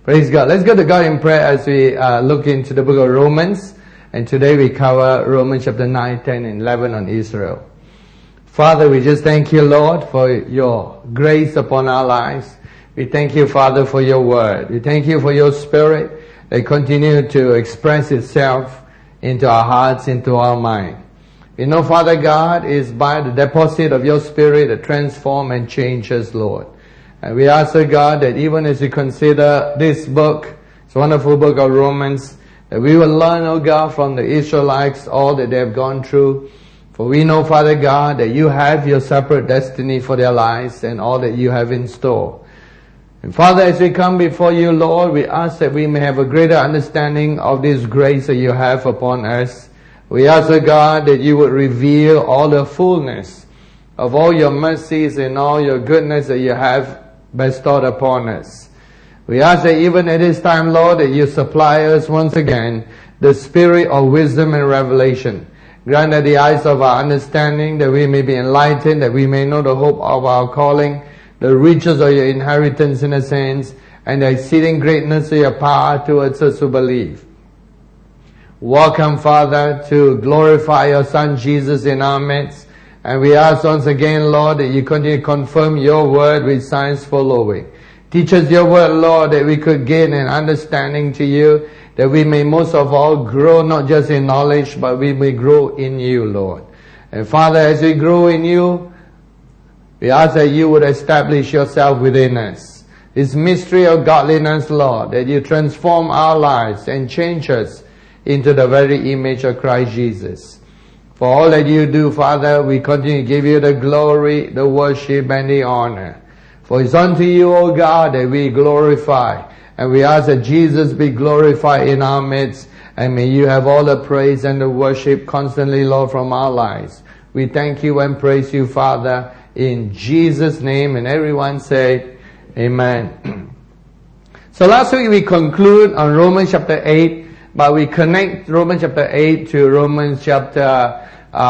Praise God. Let's go to God in prayer as we look into the book of Romans. And today we cover Romans chapter 9, 10, and 11 on Israel. Father, we just thank you, Lord, for your grace upon our lives. We thank you, Father, for your word. We thank you for your spirit that continue to express itself into our hearts, into our mind. We know, Father God, is by the deposit of your spirit that transform and change us, Lord. And we ask, God, that even as we consider this book, this wonderful book of Romans, that we will learn, oh God, from the Israelites all that they have gone through. For we know, Father God, that you have your separate destiny for their lives and all that you have in store. And Father, as we come before you, Lord, we ask that we may have a greater understanding of this grace that you have upon us. We ask, oh God, that you would reveal all the fullness of all your mercies and all your goodness that you have bestowed upon us. We ask that even at this time, Lord, that you supply us once again the spirit of wisdom and revelation. Grant that the eyes of our understanding, that we may be enlightened, that we may know the hope of our calling, the riches of your inheritance in the saints, and the exceeding greatness of your power towards us who believe. Welcome, Father, to glorify your Son Jesus in our midst. And we ask once again, Lord, that you continue to confirm your word with signs following. Teach us your word, Lord, that we could gain an understanding to you, that we may most of all grow not just in knowledge, but we may grow in you, Lord. And Father, as we grow in you, we ask that you would establish yourself within us. This mystery of godliness, Lord, that you transform our lives and change us into the very image of Christ Jesus. For all that you do, Father, we continue to give you the glory, the worship, and the honor. For it's unto you, O God, that we glorify. And we ask that Jesus be glorified in our midst. And may you have all the praise and the worship constantly, Lord, from our lives. We thank you and praise you, Father, in Jesus' name. And everyone say, Amen. So last week we conclude on Romans chapter 8. But we connect Romans chapter 8 to Romans chapter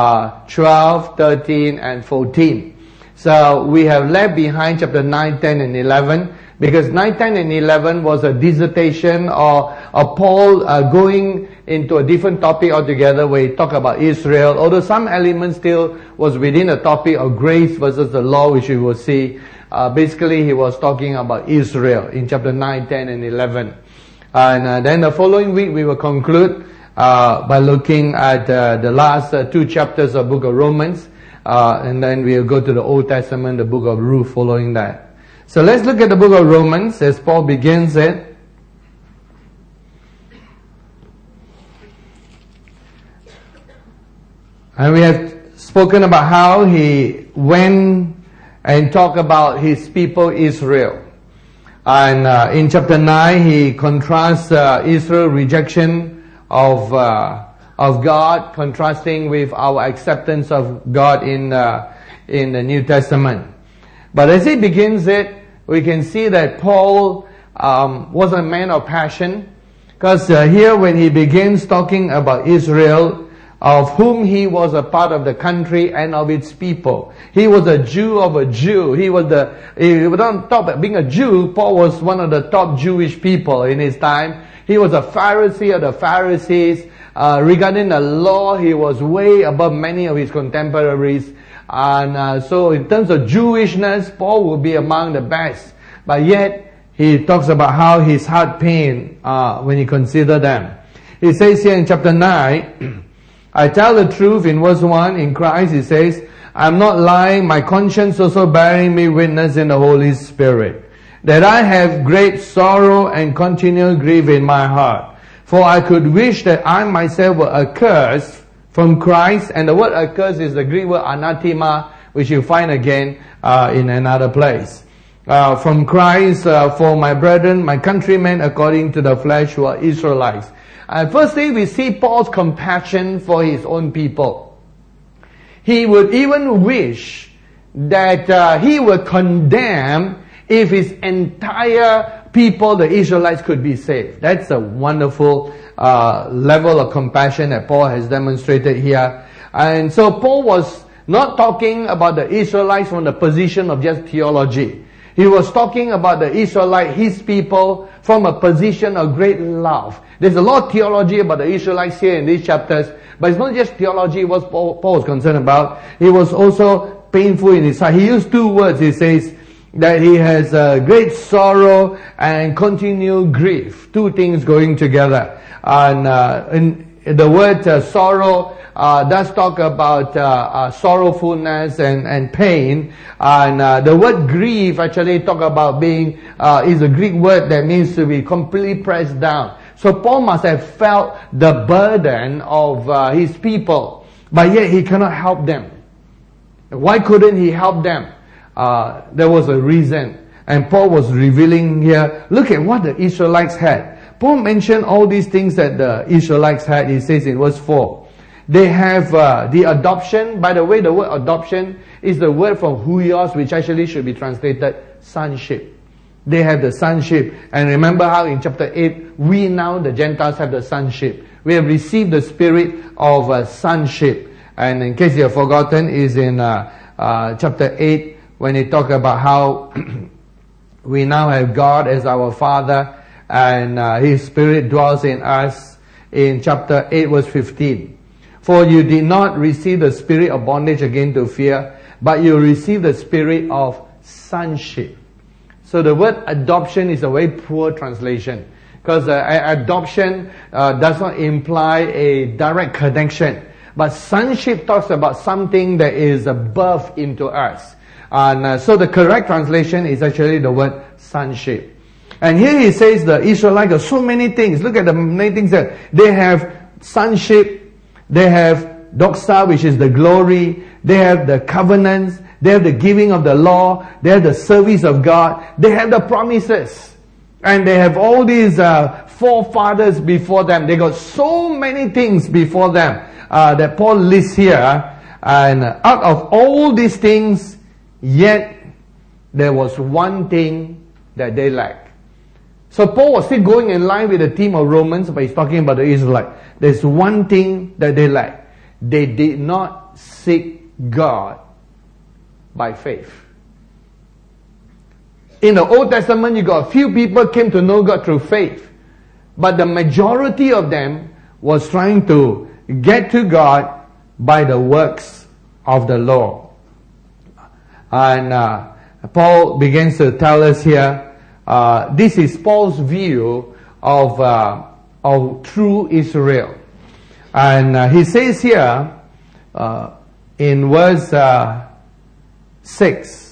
12, 13, and 14. So we have left behind chapter 9, 10, and 11. Because 9, 10, and 11 was a dissertation or Paul going into a different topic altogether where he talked about Israel. Although some elements still was within the topic of grace versus the law, which we will see. Basically he was talking about Israel in chapter 9, 10, and 11. And then the following week we will conclude by looking at the last two chapters of the book of Romans. And then we'll go to the Old Testament, the book of Ruth following that. So let's look at the book of Romans as Paul begins it. And we have spoken about how he went and talked about his people Israel. And in chapter 9, he contrasts Israel's rejection of God, contrasting with our acceptance of God in the New Testament. But as he begins it, we can see that Paul was a man of passion, because here when he begins talking about Israel, of whom he was a part of the country and of its people. He was a Jew of a Jew. We don't talk about being a Jew. Paul was one of the top Jewish people in his time. He was a Pharisee of the Pharisees. Regarding the law, he was way above many of his contemporaries. And so in terms of Jewishness, Paul will be among the best. But yet, he talks about how his heart pain when he consider them. He says here in chapter 9, I tell the truth in verse 1 in Christ, he says, I'm not lying, my conscience also bearing me witness in the Holy Spirit, that I have great sorrow and continual grief in my heart. For I could wish that I myself were accursed from Christ, and the word accursed is the Greek word anathema, which you find again in another place. From Christ, for my brethren, my countrymen according to the flesh who are Israelites. Firstly, we see Paul's compassion for his own people. He would even wish that he would condemn if his entire people, the Israelites, could be saved. That's a wonderful level of compassion that Paul has demonstrated here. And so Paul was not talking about the Israelites from the position of just theology. He was talking about the Israelite, his people, from a position of great love. There's a lot of theology about the Israelites here in these chapters, but it's not just theology what Paul was concerned about. He was also painful in his heart. He used two words. He says that he has great sorrow and continual grief. Two things going together. And the word sorrow does talk about sorrowfulness and pain, and the word grief actually talk about being is a Greek word that means to be completely pressed down. So Paul must have felt the burden of his people, but yet he cannot help them. Why couldn't he help them? There was a reason, and Paul was revealing here. Look at what the Israelites had. Paul mentioned all these things that the Israelites had. He says in verse 4, they have the adoption. By the way, the word adoption is the word from huios, which actually should be translated sonship. They have the sonship. And remember how in chapter 8, we now, the Gentiles, have the sonship. We have received the spirit of sonship. And in case you have forgotten, is in chapter 8, when he talk about how we now have God as our Father, and His Spirit dwells in us, in chapter 8 verse 15. For you did not receive the spirit of bondage again to fear, but you received the spirit of sonship. So the word adoption is a very poor translation, because adoption does not imply a direct connection. But sonship talks about something that is birthed into us. And so the correct translation is actually the word sonship. And here he says the Israelites have so many things. Look at the many things that they have: sonship, they have doxa, which is the glory, they have the covenants, they have the giving of the law, they have the service of God, they have the promises, and they have all these forefathers before them. They got so many things before them that Paul lists here. And out of all these things, yet there was one thing that they lacked. So Paul was still going in line with the theme of Romans, but he's talking about the Israelites. There's one thing that they lacked. They did not seek God by faith. In the Old Testament, you got a few people came to know God through faith, but the majority of them was trying to get to God by the works of the law. And Paul begins to tell us here, this is Paul's view of true Israel. And he says here, in verse 6,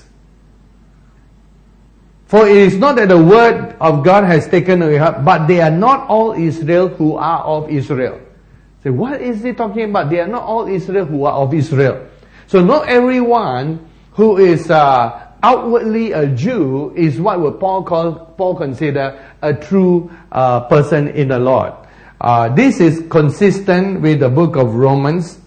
for it is not that the word of God has taken away her, but they are not all Israel who are of Israel. So what is he talking about? They are not all Israel who are of Israel. So not everyone who is outwardly a Jew is what would Paul consider a true person in the Lord. This is consistent with the book of Romans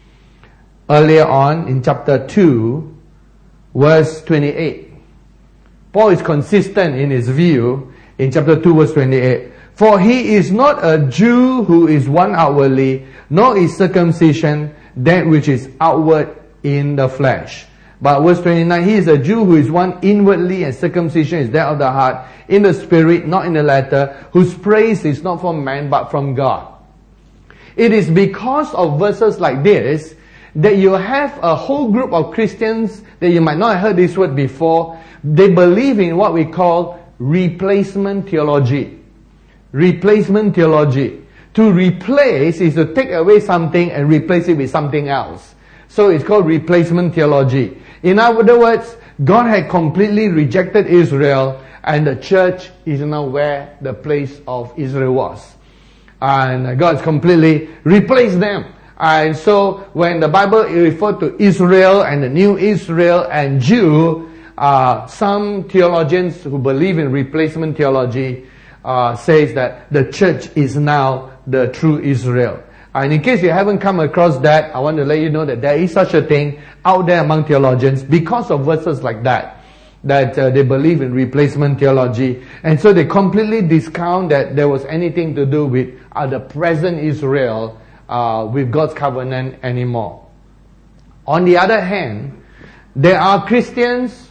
earlier on in chapter 2 verse 28. Paul is consistent in his view in chapter 2 verse 28. For he is not a Jew who is one outwardly, nor is circumcision that which is outward in the flesh. But verse 29, he is a Jew who is one inwardly, and circumcision is that of the heart, in the spirit, not in the letter, whose praise is not from man, but from God. It is because of verses like this that you have a whole group of Christians that you might not have heard this word before. They believe in what we call replacement theology. Replacement theology. To replace is to take away something and replace it with something else. So it's called replacement theology. In other words, God had completely rejected Israel, and the church is now where the place of Israel was. And God's completely replaced them. And so when the Bible referred to Israel and the new Israel and Jew, some theologians who believe in replacement theology says that the church is now the true Israel. And in case you haven't come across that, I want to let you know that there is such a thing out there among theologians because of verses like that, that they believe in replacement theology. And so they completely discount that there was anything to do with the present Israel with God's covenant anymore. On the other hand, there are Christians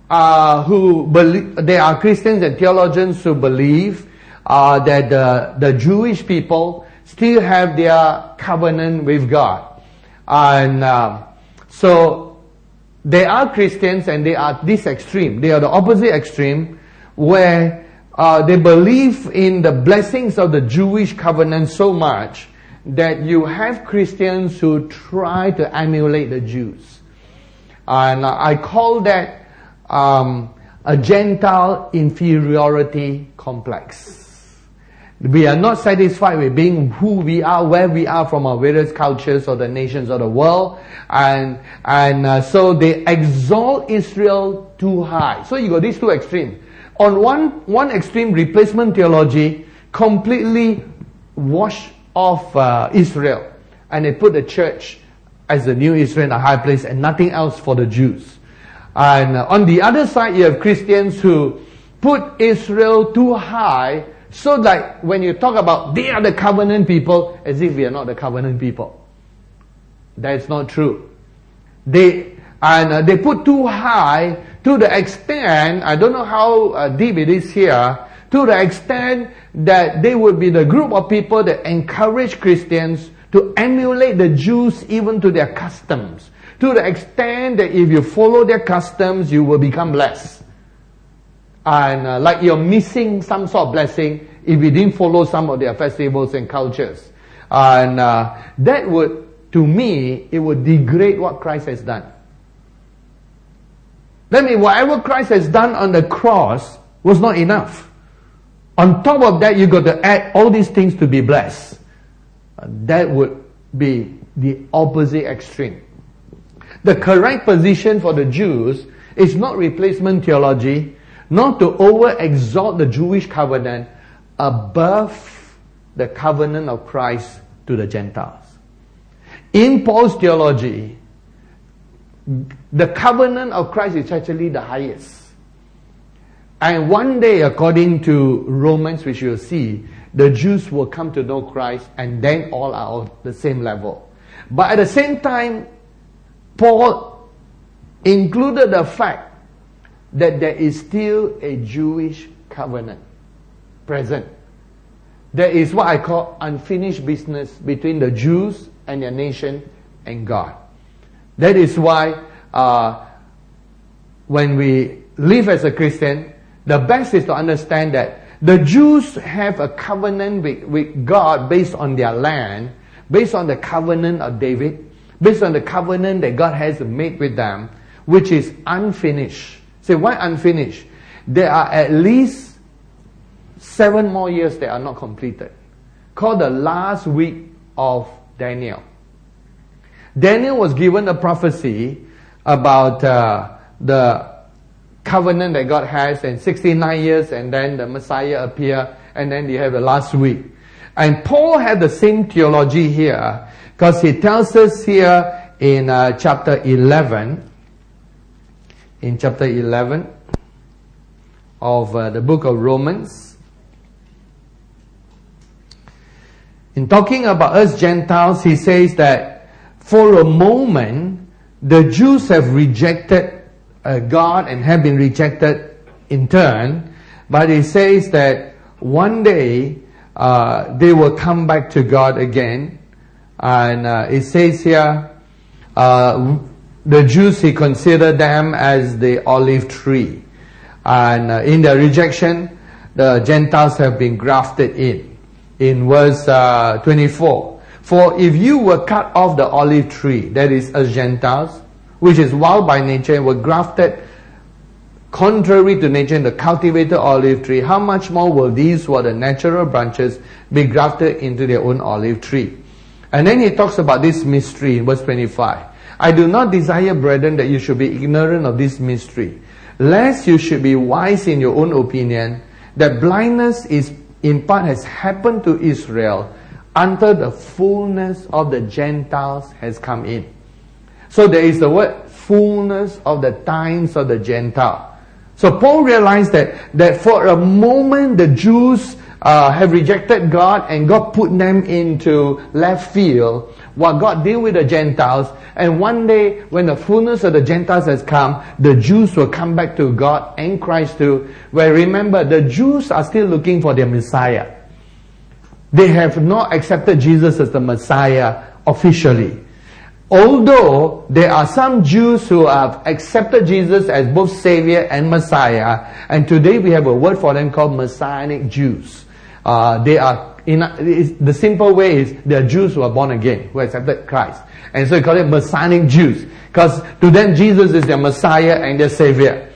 who believe, there are Christians and theologians who believe that the Jewish people still have their covenant with God. And so there are Christians and they are this extreme. They are the opposite extreme where they believe in the blessings of the Jewish covenant so much that you have Christians who try to emulate the Jews. And I call that a Gentile inferiority complex. We are not satisfied with being who we are, where we are from our various cultures or the nations of the world. And so they exalt Israel too high. So you got these two extremes. On one extreme, replacement theology completely wash off Israel, and they put the church as the new Israel in a high place and nothing else for the Jews. And on the other side, you have Christians who put Israel too high, so that when you talk about they are the covenant people, as if we are not the covenant people. That's not true. They put too high to the extent, I don't know how deep it is here, to the extent that they would be the group of people that encourage Christians to emulate the Jews even to their customs. To the extent that if you follow their customs, you will become blessed. And like you're missing some sort of blessing if you didn't follow some of their festivals and cultures. And that would, to me, it would degrade what Christ has done. That means whatever Christ has done on the cross was not enough. On top of that, you got to add all these things to be blessed. That would be the opposite extreme. The correct position for the Jews is not replacement theology, not to over-exalt the Jewish covenant above the covenant of Christ to the Gentiles. In Paul's theology, the covenant of Christ is actually the highest. And one day, according to Romans, which you'll see, the Jews will come to know Christ and then all are on the same level. But at the same time, Paul included the fact that there is still a Jewish covenant present. There is what I call unfinished business between the Jews and their nation and God. That is why when we live as a Christian, the best is to understand that the Jews have a covenant with God based on their land, based on the covenant of David, based on the covenant that God has made with them, which is unfinished. Say, why unfinished? There are at least 7 more years that are not completed, called the last week of Daniel. Daniel was given a prophecy about the covenant that God has, and 69 years, and then the Messiah appear, and then you have the last week. And Paul had the same theology here, because he tells us here in chapter 11, of the book of Romans, in talking about us Gentiles, he says that for a moment, the Jews have rejected God and have been rejected in turn, but he says that one day they will come back to God again. And it says here, the Jews, he considered them as the olive tree. And in their rejection, the Gentiles have been grafted in. In verse 24, for if you were cut off the olive tree, that is as Gentiles, which is wild by nature, and were grafted contrary to nature in the cultivated olive tree, how much more will these who are the natural branches be grafted into their own olive tree? And then he talks about this mystery in verse 25. I do not desire, brethren, that you should be ignorant of this mystery, lest you should be wise in your own opinion, that blindness is in part has happened to Israel until the fullness of the Gentiles has come in. So there is the word fullness of the times of the Gentile. So Paul realized that for a moment the Jews have rejected God, and God put them into left field while God deal with the Gentiles. And one day, when the fullness of the Gentiles has come, the Jews will come back to God and Christ too. Where remember, the Jews are still looking for their Messiah. They have not accepted Jesus as the Messiah officially. Although there are some Jews who have accepted Jesus as both Savior and Messiah, and today we have a word for them called Messianic Jews. They are, the simple way is they are Jews who are born again, who accepted Christ. And so we call it Messianic Jews, because to them Jesus is their Messiah and their Savior.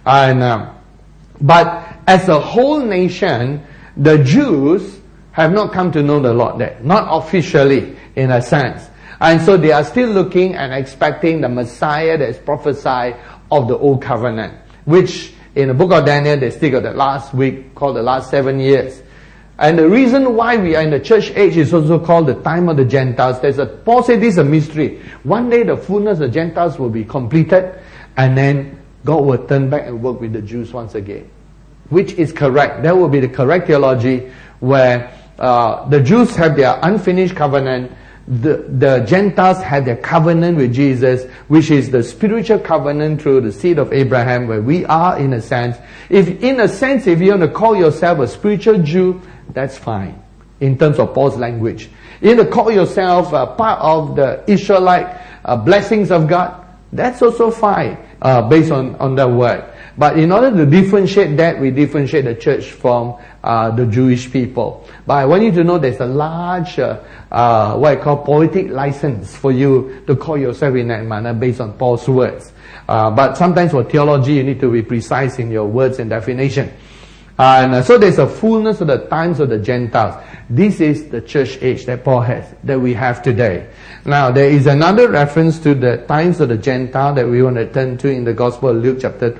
But as a whole nation, the Jews have not come to know the Lord there, not officially in a sense. And so they are still looking and expecting the Messiah that is prophesied of the Old Covenant, which in the book of Daniel, they still got the last week, called the last 7 years. And the reason why we are in the church age is also called the time of the Gentiles. Paul said this is a mystery. One day the fullness of the Gentiles will be completed, and then God will turn back and work with the Jews once again. Which is correct. That will be the correct theology, where the Jews have their unfinished covenant, the Gentiles have their covenant with Jesus, which is the spiritual covenant through the seed of Abraham, where we are in a sense. If you want to call yourself a spiritual Jew, that's fine, in terms of Paul's language. You want to call yourself a part of the Israelite blessings of God, that's also fine, based on the word. But in order to differentiate that, we differentiate the church from the Jewish people. But I want you to know there's a large, what I call poetic license for you to call yourself in that manner based on Paul's words. But sometimes for theology, you need to be precise in your words and definition. And so there's a fullness of the times of the Gentiles. This is the church age that Paul has, that we have today. Now, there is another reference to the times of the Gentile that we want to turn to in the Gospel of Luke chapter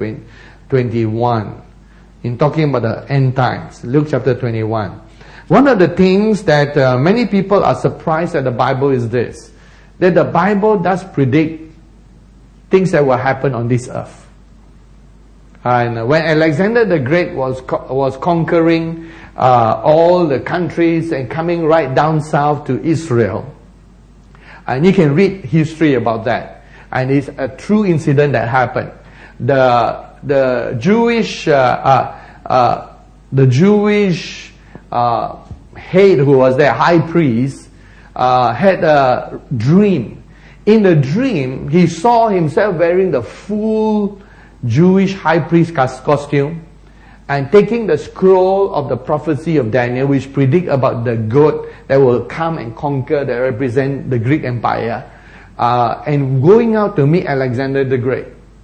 21. In talking about the end times, Luke chapter 21. One of the things that many people are surprised at the Bible is this, that the Bible does predict things that will happen on this earth. And when Alexander the Great was conquering all the countries and coming right down south to Israel, and you can read history about that, and it's a true incident that happened. The Jewish head who was their high priest had a dream. In the dream, he saw himself wearing the full Jewish high priest costume and taking the scroll of the prophecy of Daniel, which predict about the goat that will come and conquer, that represent the Greek Empire, and going out to meet Alexander the Great.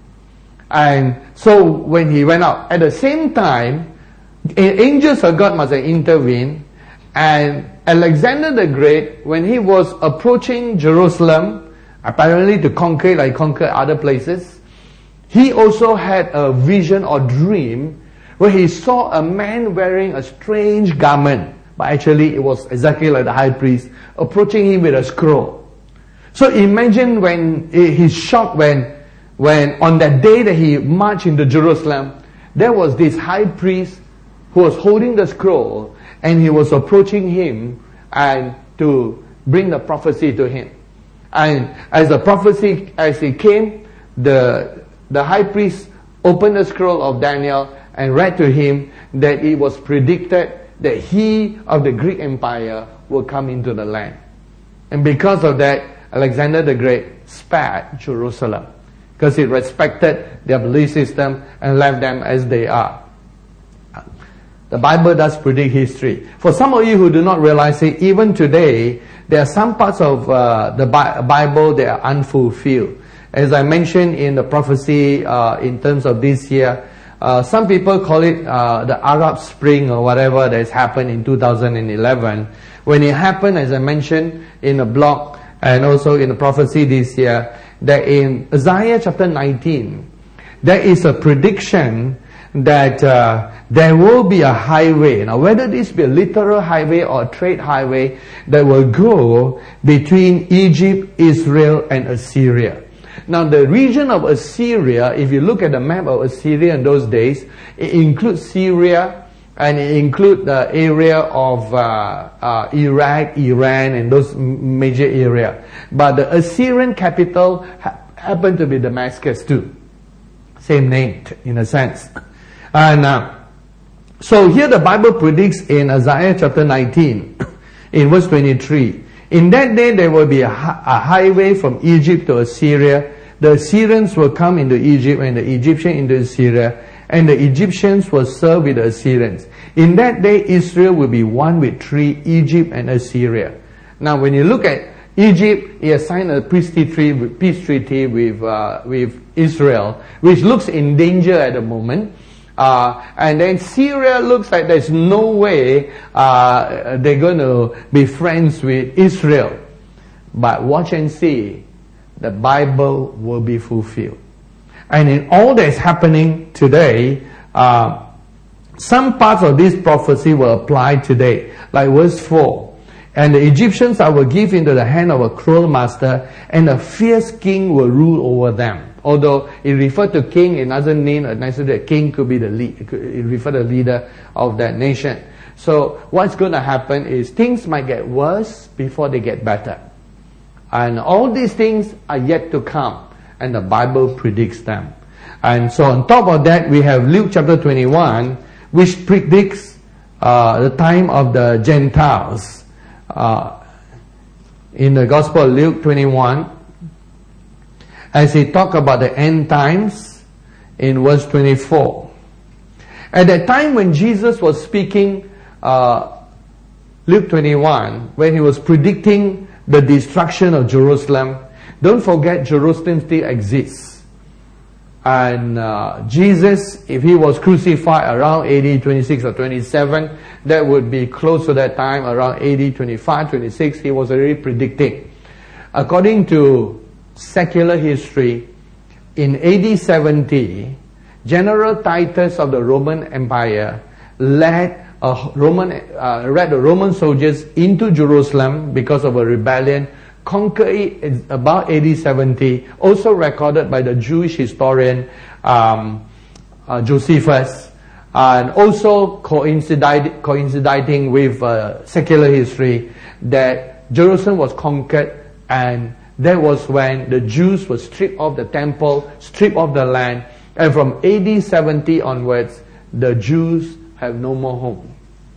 And so when he went out, at the same time, angels of God must have intervened, and Alexander the Great, when he was approaching Jerusalem, apparently to conquer like conquer other places, he also had a vision or dream where he saw a man wearing a strange garment, but actually it was exactly like the high priest, approaching him with a scroll. So imagine when he's shocked when on that day that he marched into Jerusalem, there was this high priest who was holding the scroll, and he was approaching him and to bring the prophecy to him. And as he came, the high priest opened the scroll of Daniel and read to him that it was predicted that he of the Greek Empire will come into the land. And because of that, Alexander the Great spared Jerusalem, because he respected their belief system and left them as they are. The Bible does predict history. For some of you who do not realize it, even today, there are some parts of the Bible that are unfulfilled. As I mentioned in the prophecy in terms of this year, some people call it the Arab Spring or whatever that has happened in 2011. When it happened, as I mentioned in the blog and also in the prophecy this year, that in Isaiah chapter 19, there is a prediction that there will be a highway. Now, whether this be a literal highway or a trade highway that will go between Egypt, Israel, and Assyria. Now, the region of Assyria, if you look at the map of Assyria in those days, it includes Syria, And it includes the area of Iraq, Iran, and those major areas. But the Assyrian capital happened to be Damascus too. Same name, in a sense. And so here the Bible predicts in Isaiah chapter 19, in verse 23, in that day there will be a highway from Egypt to Assyria. The Assyrians will come into Egypt and the Egyptians into Assyria, and the Egyptians will serve with the Assyrians. In that day Israel will be one with three, Egypt and Assyria. Now when you look at Egypt, he has signed a peace treaty with Israel, which looks in danger at the moment. And then Syria looks like there's no way they're going to be friends with Israel. But watch and see, the Bible will be fulfilled. And in all that's happening today, some parts of this prophecy will apply today. Like verse 4. And the Egyptians I will give into the hand of a cruel master, and a fierce king will rule over them. Although it referred to king, it doesn't mean necessarily a king could be the lead. It refer to the leader of that nation. So what's going to happen is things might get worse before they get better. And all these things are yet to come. And the Bible predicts them. And so on top of that, we have Luke chapter 21, which predicts the time of the Gentiles. In the Gospel of Luke 21, as he talked about the end times in verse 24. At that time when Jesus was speaking, Luke 21, when he was predicting the destruction of Jerusalem, don't forget Jerusalem still exists. And Jesus, if he was crucified around AD 26 or 27, that would be close to that time, around AD 25, 26, he was already predicting. According to secular history, in AD 70, General Titus of the Roman Empire led the Roman soldiers into Jerusalem because of a rebellion, conquered it about AD 70, also recorded by the Jewish historian Josephus, and also coinciding with secular history, that Jerusalem was conquered, and that was when the Jews were stripped of the temple, stripped of the land, and from AD 70 onwards, the Jews have no more home.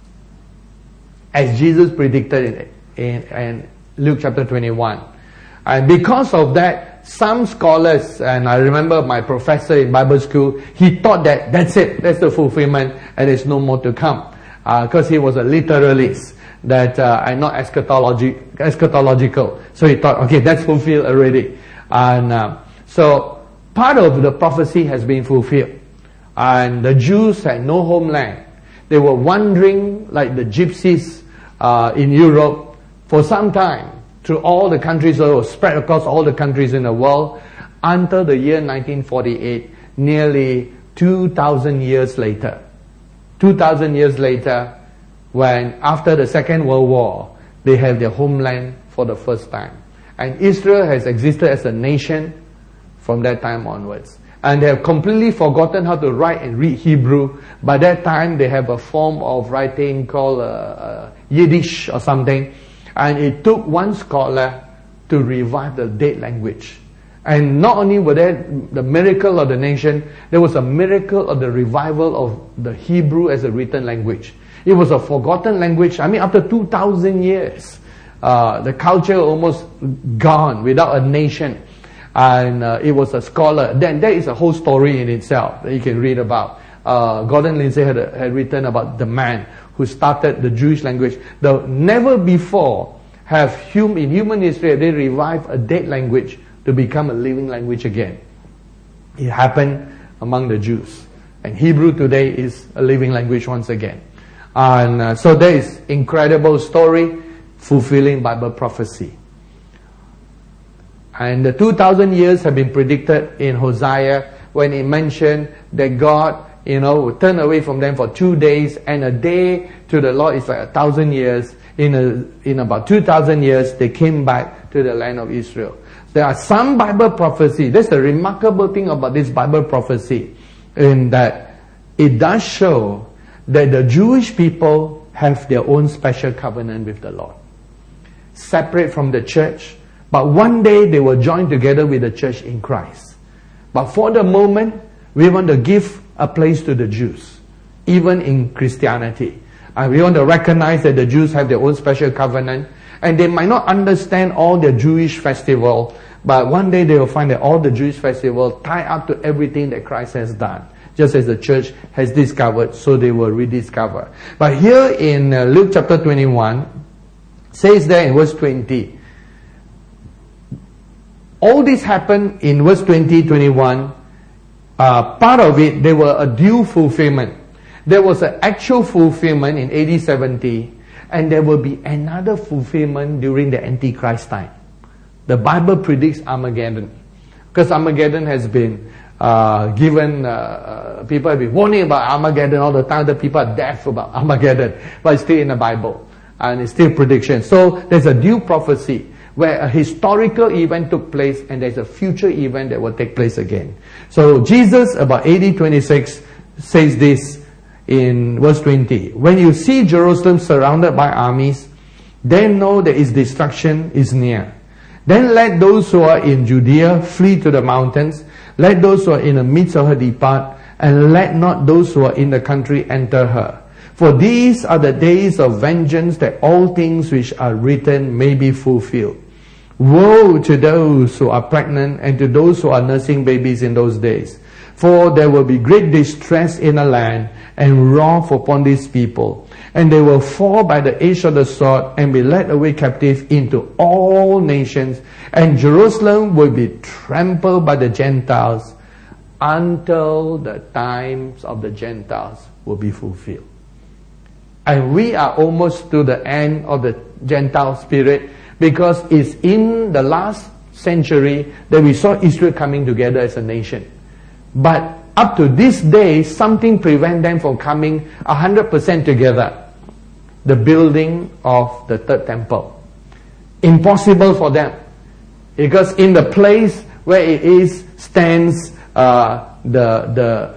As Jesus predicted in Luke chapter 21. And because of that, some scholars, and I remember my professor in Bible school, he thought that that's it, that's the fulfillment, and there's no more to come. Because he was a literalist, that and not eschatological. So he thought, okay, that's fulfilled already. And so part of the prophecy has been fulfilled. And the Jews had no homeland. They were wandering like the gypsies in Europe for some time through all the countries, or spread across all the countries in the world, until the year 1948, nearly 2,000 years later. 2,000 years later, when after the Second World War, they have their homeland for the first time. And Israel has existed as a nation from that time onwards. And they have completely forgotten how to write and read Hebrew. By that time, they have a form of writing called Yiddish or something. And it took one scholar to revive the dead language. And not only were there the miracle of the nation, there was a miracle of the revival of the Hebrew as a written language. It was a forgotten language. I mean, after 2,000 years, the culture almost gone without a nation. And it was a scholar. Then there is a whole story in itself that you can read about. Gordon Lindsay had written about the man who started the Jewish language. Never before in human history have they revived a dead language to become a living language again. It happened among the Jews. And Hebrew today is a living language once again. And so there is incredible story fulfilling Bible prophecy. And the 2,000 years have been predicted in Hosea when it mentioned that God, would turn away from them for 2 days, and a day to the Lord is like 1,000 years. In about 2,000 years, they came back to the land of Israel. There are some Bible prophecy. That's the remarkable thing about this Bible prophecy, in that it does show that the Jewish people have their own special covenant with the Lord, separate from the church, but one day they will join together with the church in Christ. But for the moment, we want to give a place to the Jews, even in Christianity. And we want to recognize that the Jews have their own special covenant, and they might not understand all the Jewish festival, but one day they will find that all the Jewish festival tie up to everything that Christ has done. Just as the church has discovered, so they will rediscover. But here in Luke chapter 21, says there in verse 20, all this happened in verse 20, 21. Part of it, they were a due fulfillment. There was an actual fulfillment in AD 70, and there will be another fulfillment during the Antichrist time. The Bible predicts Armageddon, because Armageddon has been given, people have been warning about Armageddon all the time. The people are deaf about Armageddon, but it's still in the Bible, and it's still prediction. So there's a due prophecy where a historical event took place, and there's a future event that will take place again. So Jesus, about AD 26, says this in verse 20. When you see Jerusalem surrounded by armies, then know that its destruction is near. Then let those who are in Judea flee to the mountains. Let those who are in the midst of her depart, and let not those who are in the country enter her. For these are the days of vengeance, that all things which are written may be fulfilled. Woe to those who are pregnant and to those who are nursing babies in those days. For there will be great distress in the land and wrath upon these people. And they will fall by the edge of the sword and be led away captive into all nations. And Jerusalem will be trampled by the Gentiles until the times of the Gentiles will be fulfilled. And we are almost to the end of the Gentile spirit, because it's in the last century that we saw Israel coming together as a nation. But up to this day, something prevents them from coming 100% together. The building of the third temple. Impossible for them. Because in the place where it is stands the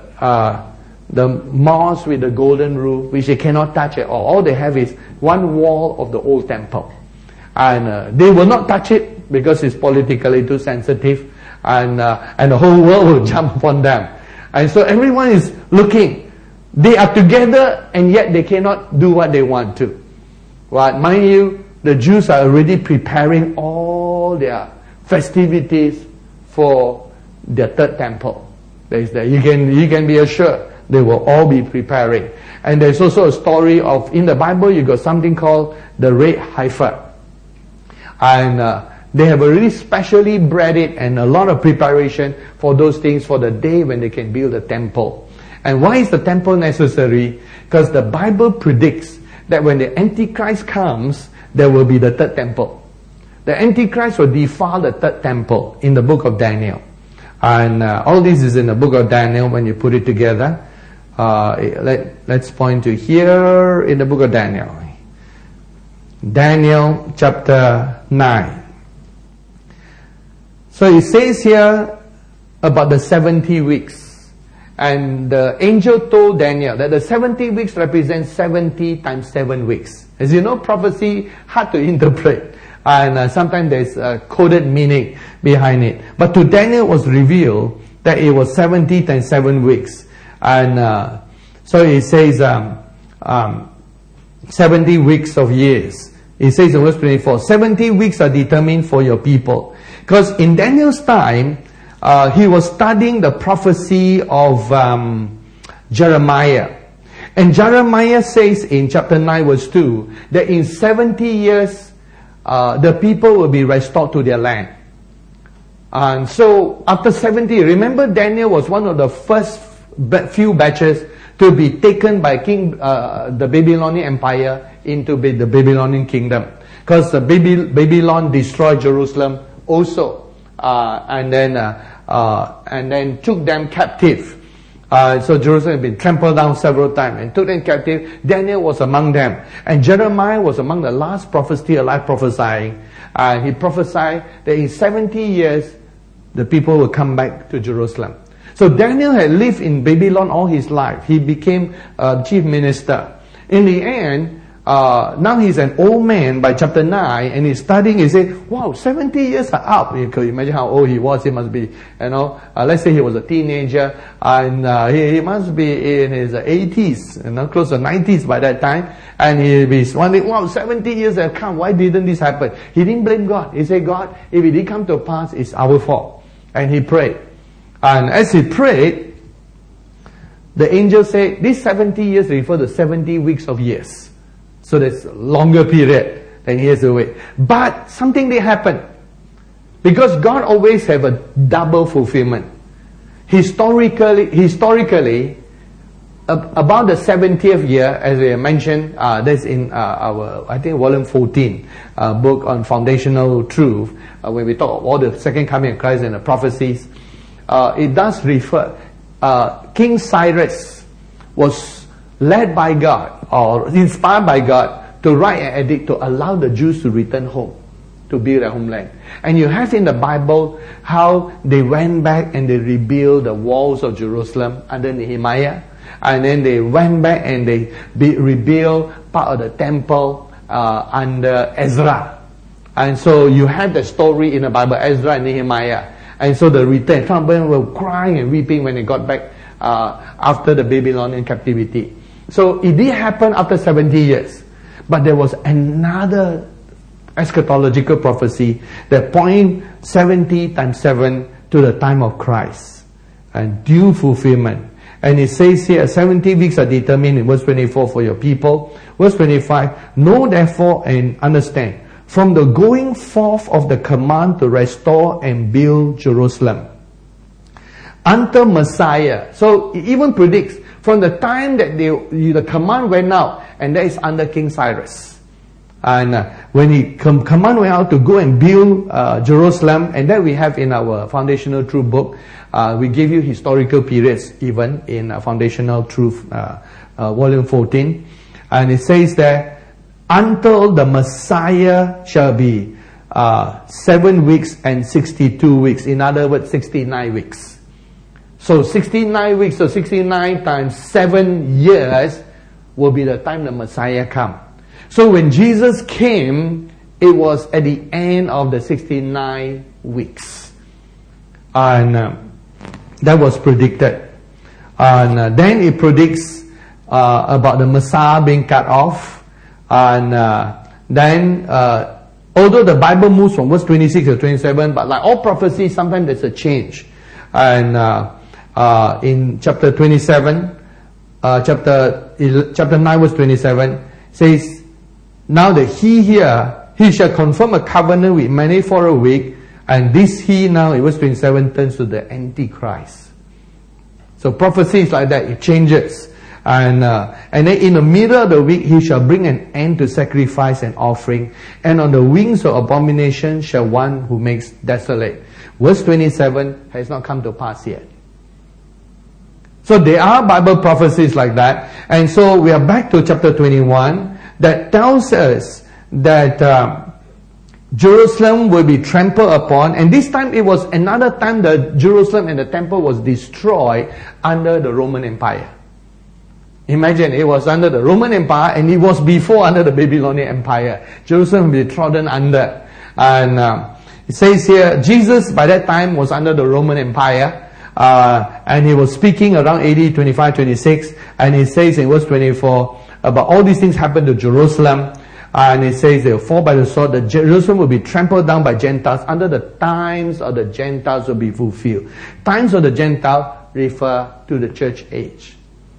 mosque with the golden roof, which they cannot touch at all. All they have is one wall of the old temple. And they will not touch it because it's politically too sensitive, and the whole world will jump upon them. And so everyone is looking. They are together, and yet they cannot do what they want to. Right? Mind you, the Jews are already preparing all their festivities for the third temple. You can be assured they will all be preparing. And there's also a story of, in the Bible, you got something called the red heifer. And they have already specially bred it, and a lot of preparation for those things for the day when they can build a temple. And why is the temple necessary? Because the Bible predicts that when the Antichrist comes, there will be the third temple. The Antichrist will defile the third temple in the book of Daniel. And all this is in the book of Daniel when you put it together. Let's point to here in the book of Daniel. Daniel chapter 9. So it says here about the 70 weeks. And the angel told Daniel that the 70 weeks represents 70 times 7 weeks. As you know, prophecy hard to interpret. And sometimes there's a coded meaning behind it. But to Daniel was revealed that it was 70 times 7 weeks. And so it says 70 weeks of years. It says in verse 24, 70 weeks are determined for your people. Because in Daniel's time, he was studying the prophecy of Jeremiah. And Jeremiah says in chapter 9 verse 2, that in 70 years, the people will be restored to their land. And so after 70, remember Daniel was one of the first few batches to be taken by the Babylonian Empire into the Babylonian kingdom, because the Babylon destroyed Jerusalem also, and then took them captive. So Jerusalem had been trampled down several times and took them captive. Daniel was among them, and Jeremiah was among the last prophets still alive prophesying. He prophesied that in 70 years the people will come back to Jerusalem. So Daniel had lived in Babylon all his life. He became a chief minister. In the end, now he's an old man by chapter 9, and he's studying. He said, wow, 70 years are up. You could imagine how old he was. He must be, let's say he was a teenager, and he must be in his 80s, close to 90s by that time. And he'll be wondering, wow, 70 years have come. Why didn't this happen? He didn't blame God. He said, God, if it did come to pass, it's our fault. And he prayed. And as he prayed, the angel said, this 70 years refer to 70 weeks of years. So there's a longer period than years away. But something did happen. Because God always have a double fulfillment. Historically, about the 70th year, as we mentioned, that's in our, I think, volume 14, book on foundational truth, when we talk about all the second coming of Christ and the prophecies, it does refer, King Cyrus was led by God, or inspired by God, to write an edict to allow the Jews to return home, to build their homeland. And you have in the Bible how they went back and they rebuilt the walls of Jerusalem under Nehemiah. And then they went back and they rebuilt part of the temple under Ezra. And so you have the story in the Bible, Ezra and Nehemiah. And so the return, some of them were crying and weeping when they got back after the Babylonian captivity. So it did happen after 70 years. But there was another eschatological prophecy that point 70 times 7 to the time of Christ. And due fulfillment. And it says here, 70 weeks are determined in verse 24 for your people. Verse 25, know therefore and understand, from the going forth of the command to restore and build Jerusalem, until Messiah. So it even predicts, from the time that the command went out, and that is under King Cyrus. And when the command went out to go and build Jerusalem, and that we have in our Foundational Truth book, we give you historical periods even in Foundational Truth volume 14. And it says that, until the Messiah shall be 7 weeks and 62 weeks. In other words, 69 weeks. So 69 weeks, so 69 times 7 years will be the time the Messiah come. So when Jesus came, it was at the end of the 69 weeks. And that was predicted. And then it predicts about the Messiah being cut off. And then, although the Bible moves from verse 26 to 27, but like all prophecies, sometimes there's a change. And in chapter 27, chapter 9 verse 27, says, now that he shall confirm a covenant with many for a week, and this he now, in verse 27, turns to the Antichrist. So prophecy is like that, it changes. And then in the middle of the week, he shall bring an end to sacrifice and offering, and on the wings of abomination shall one who makes desolate. Verse 27 has not come to pass yet. So there are Bible prophecies like that. And so we are back to chapter 21 that tells us that Jerusalem will be trampled upon. And this time it was another time that Jerusalem and the temple was destroyed under the Roman Empire. Imagine, it was under the Roman Empire, and it was before under the Babylonian Empire. Jerusalem will be trodden under. And it says here, Jesus by that time was under the Roman Empire. And he was speaking around AD 25-26, and he says in verse 24 about all these things happened to Jerusalem, and it says they will fall by the sword, that Jerusalem will be trampled down by Gentiles, under the times of the Gentiles will be fulfilled. Times of the Gentile refer to the church age.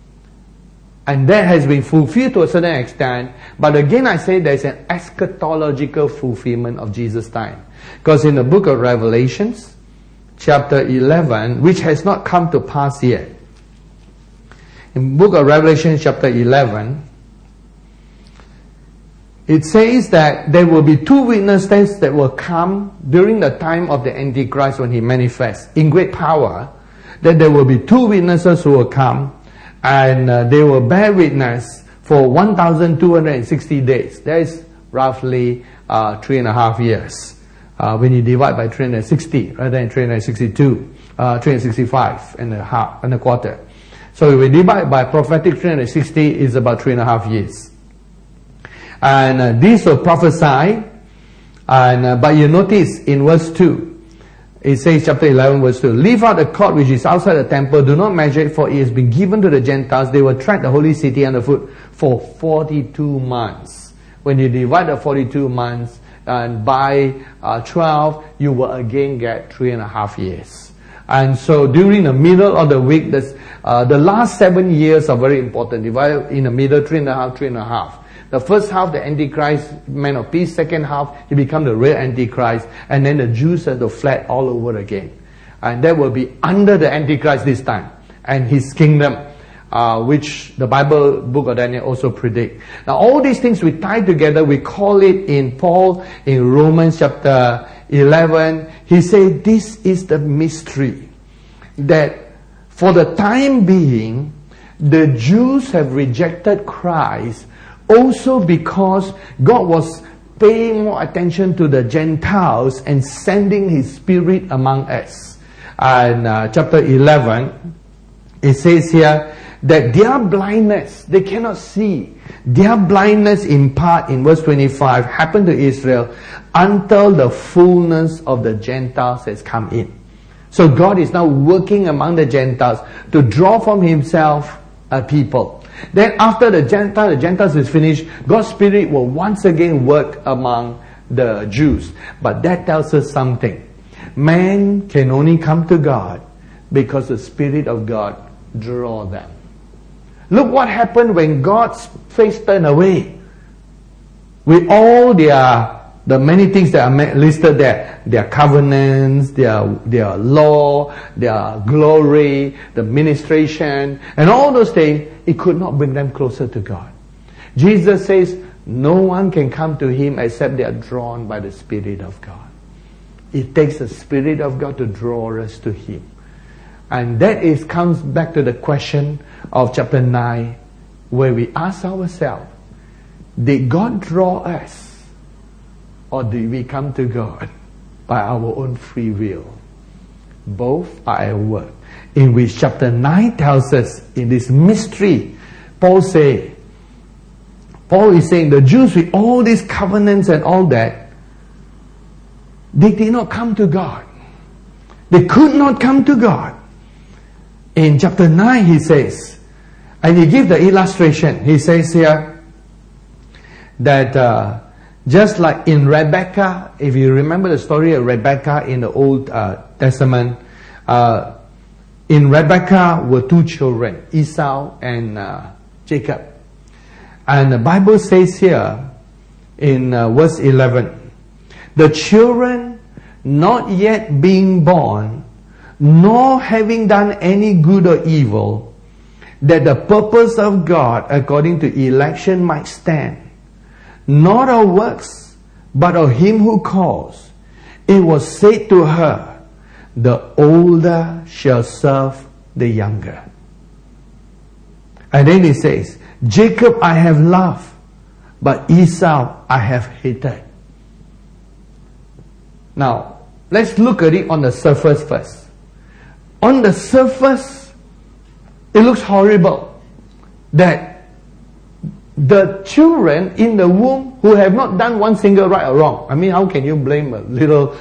And that has been fulfilled to a certain extent, but again I say there's an eschatological fulfillment of Jesus' time. Because in the book of Revelations, chapter 11, which has not come to pass yet. In book of Revelation chapter 11, it says that there will be 2 witnesses that will come during the time of the Antichrist when he manifests in great power, that there will be 2 witnesses who will come, and they will bear witness for 1,260 days. That is roughly 3.5 years. When you divide by 360 rather than 362. 365 and a quarter. So if we divide by prophetic 360, is about 3.5 years. And these were prophesied. And but you notice in verse 2, it says, chapter 11, verse 2, leave out the court which is outside the temple, do not measure it, for it has been given to the Gentiles. They will tread the holy city underfoot for 42 months. When you divide the 42 months and by 12, you will again get 3.5 years. And so during the middle of the week, the last 7 years are very important. Divided in the middle, 3.5, 3.5. The first half, the Antichrist, man of peace. Second half, he become the real Antichrist. And then the Jews have to flee all over again. And that will be under the Antichrist this time. And his kingdom, which the Bible book of Daniel also predict. Now all these things we tie together, we call it in Paul, in Romans chapter 11. He said this is the mystery. That for the time being, the Jews have rejected Christ, also because God was paying more attention to the Gentiles and sending His Spirit among us. And chapter 11, it says here that their blindness, they cannot see. Their blindness in part, in verse 25, happened to Israel until the fullness of the Gentiles has come in. So God is now working among the Gentiles to draw from Himself a people. Then after the Gentiles is finished, God's Spirit will once again work among the Jews. But that tells us something. Man can only come to God because the Spirit of God draws them. Look what happened when God's face turned away. With all the many things that are listed there, their covenants, their law, their glory, the ministration, and all those things, it could not bring them closer to God. Jesus says, no one can come to Him except they are drawn by the Spirit of God. It takes the Spirit of God to draw us to Him. And that comes back to the question of chapter 9, where we ask ourselves, did God draw us? Or did we come to God by our own free will? Both are at work. In which chapter 9 tells us, in this mystery, Paul is saying the Jews with all these covenants and all that, they did not come to God. They could not come to God. In chapter 9 he says, and he gives the illustration, he says here that just like in Rebekah, if you remember the story of Rebekah in the Old Testament, in Rebekah were two children, Esau and Jacob. And the Bible says here in verse 11, the children not yet being born, nor having done any good or evil, that the purpose of God according to election might stand, not of works, but of Him who calls. It was said to her, the older shall serve the younger. And then it says, Jacob I have loved, but Esau I have hated. Now, let's look at it on the surface first. On the surface, it looks horrible that the children in the womb who have not done one single right or wrong. I mean, how can you blame a little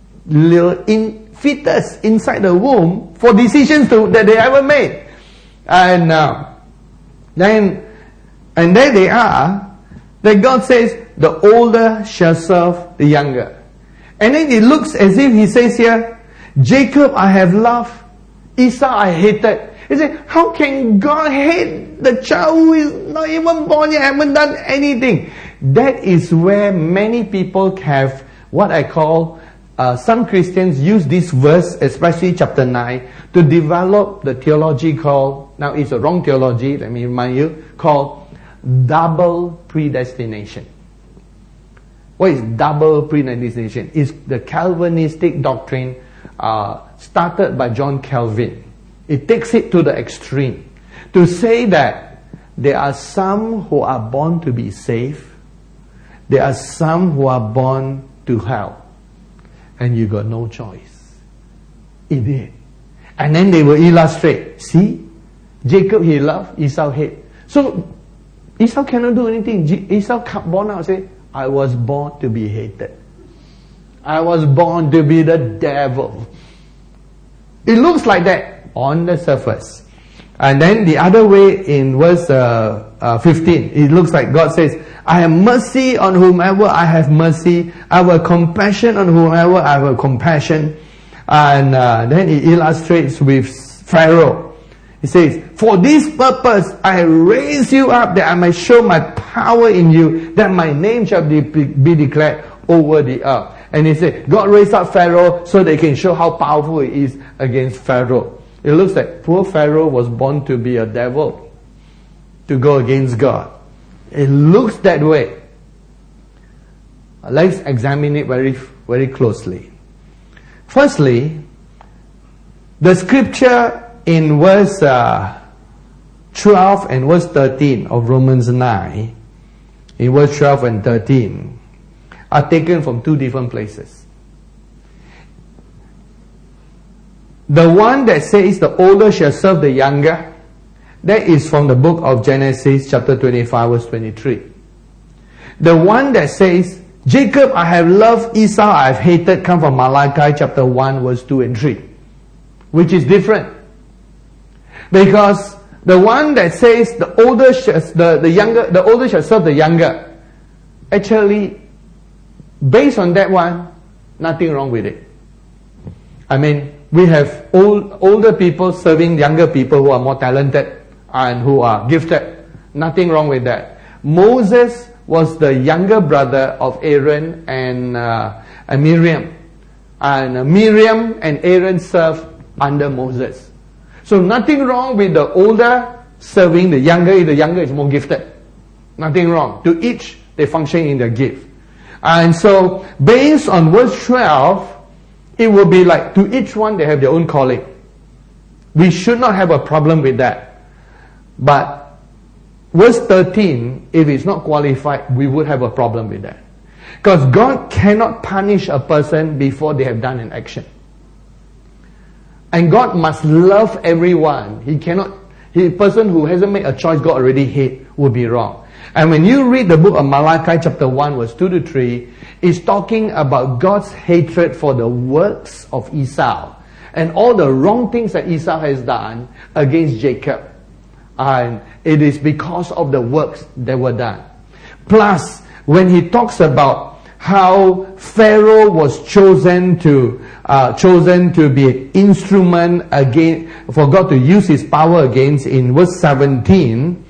fetus inside the womb for decisions that they ever made? And then there they are, that God says, the older shall serve the younger. And then it looks as if He says here, Jacob I have loved, Esau I hated. He said, how can God hate the child who is not even born yet, haven't done anything? That is where many people have what I call, some Christians use this verse, especially chapter 9, to develop the theology called, now it's a wrong theology, let me remind you, called double predestination. What is double predestination? It's the Calvinistic doctrine started by John Calvin. It takes it to the extreme to say that there are some who are born to be saved, there are some who are born to hell, and you got no choice. It did. And then they will illustrate. See, Jacob he loved, Esau hate. So Esau cannot do anything. Esau born out and say, I was born to be hated. I was born to be the devil. It looks like that on the surface. And then the other way in verse 15, it looks like God says, I have mercy on whomever I have mercy. I will have compassion on whomever I have compassion. And then he illustrates with Pharaoh. He says, for this purpose I raise you up that I may show my power in you, that my name shall be declared over the earth. And he said, God raised up Pharaoh so they can show how powerful he is against Pharaoh. It looks like poor Pharaoh was born to be a devil, to go against God. It looks that way. Let's examine it very, very closely. Firstly, the scripture in verse 12 and verse 13 of Romans 9, in verse 12 and 13, are taken from two different places. The one that says the older shall serve the younger, that is from the book of Genesis chapter 25 verse 23. The one that says, Jacob I have loved, Esau I have hated, come from Malachi chapter 1 verse 2 and 3. Which is different. Because the one that says the older shall serve the younger, actually, based on that one, nothing wrong with it. I mean, we have older people serving younger people who are more talented and who are gifted. Nothing wrong with that. Moses was the younger brother of Aaron and Miriam. And Miriam and Aaron served under Moses. So nothing wrong with the older serving the younger if the younger is more gifted. Nothing wrong. To each, they function in their gift. And so, based on verse 12, it will be like, to each one they have their own calling. We should not have a problem with that. But, verse 13, if it's not qualified, we would have a problem with that. Because God cannot punish a person before they have done an action. And God must love everyone. A person who hasn't made a choice God already hate would be wrong. And when you read the book of Malachi chapter 1 verse 2 to 3, it's talking about God's hatred for the works of Esau and all the wrong things that Esau has done against Jacob. And it is because of the works that were done. Plus, when he talks about how Pharaoh was chosen to be an instrument again for God to use His power against, in verse 17,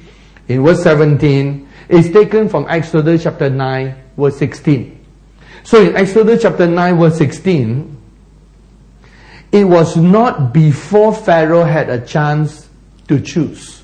is taken from Exodus chapter 9 verse 16. So in Exodus chapter 9 verse 16, it was not before Pharaoh had a chance to choose.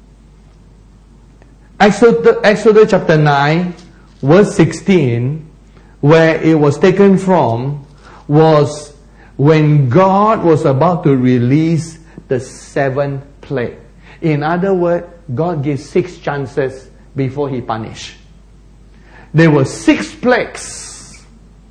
Exodus chapter 9 verse 16, where it was taken from, was when God was about to release the seventh plague. In other words, God gave 6 chances before He punished. There were 6 plagues.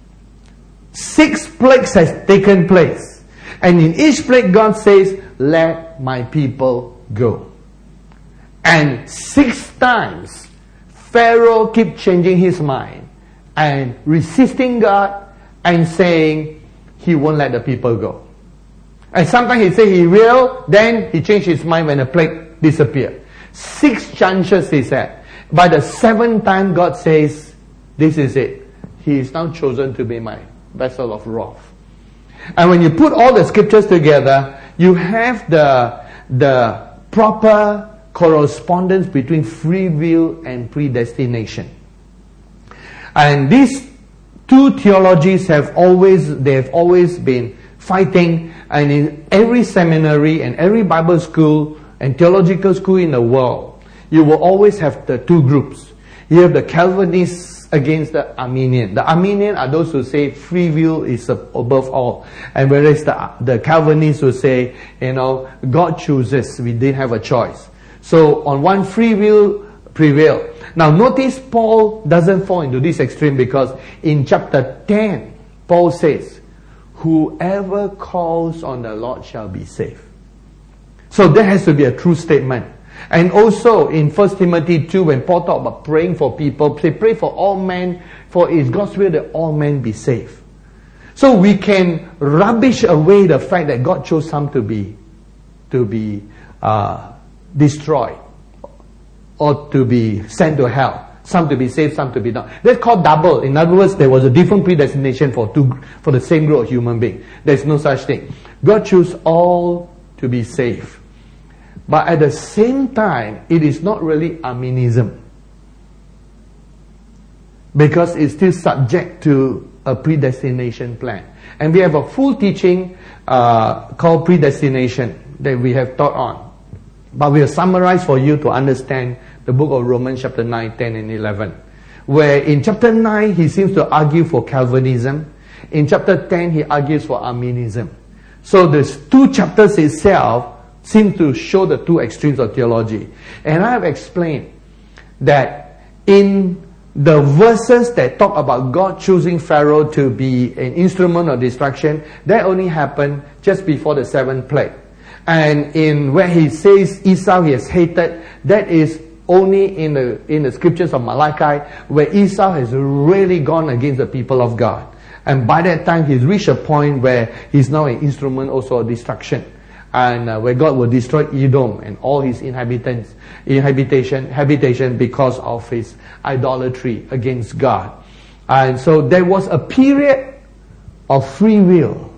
6 plagues has taken place. And in each plague God says, let my people go. And 6 times, Pharaoh kept changing his mind and resisting God and saying he won't let the people go. And sometimes he said he will, then he changed his mind when the plague disappeared. 6 chances he said. By the 7th time God says, this is it. He is now chosen to be my vessel of wrath. And when you put all the scriptures together, you have the proper correspondence between free will and predestination. And these two theologies have always been fighting, and in every seminary and every Bible school and theological school in the world, you will always have the two groups. You have the Calvinists against the Arminian. The Arminian are those who say free will is above all. And whereas the Calvinists will say, God chooses, we didn't have a choice. So on one, free will prevail. Now notice Paul doesn't fall into this extreme, because in chapter 10, Paul says, whoever calls on the Lord shall be saved. So that has to be a true statement. And also in 1 Timothy 2, when Paul talked about praying for people, say pray for all men, for it is God's will that all men be saved. So we can rubbish away the fact that God chose some to be destroyed or to be sent to hell. Some to be saved, some to be not. That's called double. In other words, there was a different predestination for the same group of human beings. There's no such thing. God chose all to be saved. But at the same time, it is not really Arminianism. Because it's still subject to a predestination plan. And we have a full teaching called predestination that we have taught on. But we will summarize for you to understand the book of Romans chapter 9, 10 and 11. Where in chapter 9 he seems to argue for Calvinism. In chapter 10 he argues for Arminianism. So the two chapters itself seem to show the two extremes of theology. And I have explained that in the verses that talk about God choosing Pharaoh to be an instrument of destruction, that only happened just before the seventh plague. And in where he says Esau he has hated, that is only in the scriptures of Malachi, where Esau has really gone against the people of God. And by that time he's reached a point where he's now an instrument also of destruction. And where God will destroy Edom and all his habitation because of his idolatry against God. And so there was a period of free will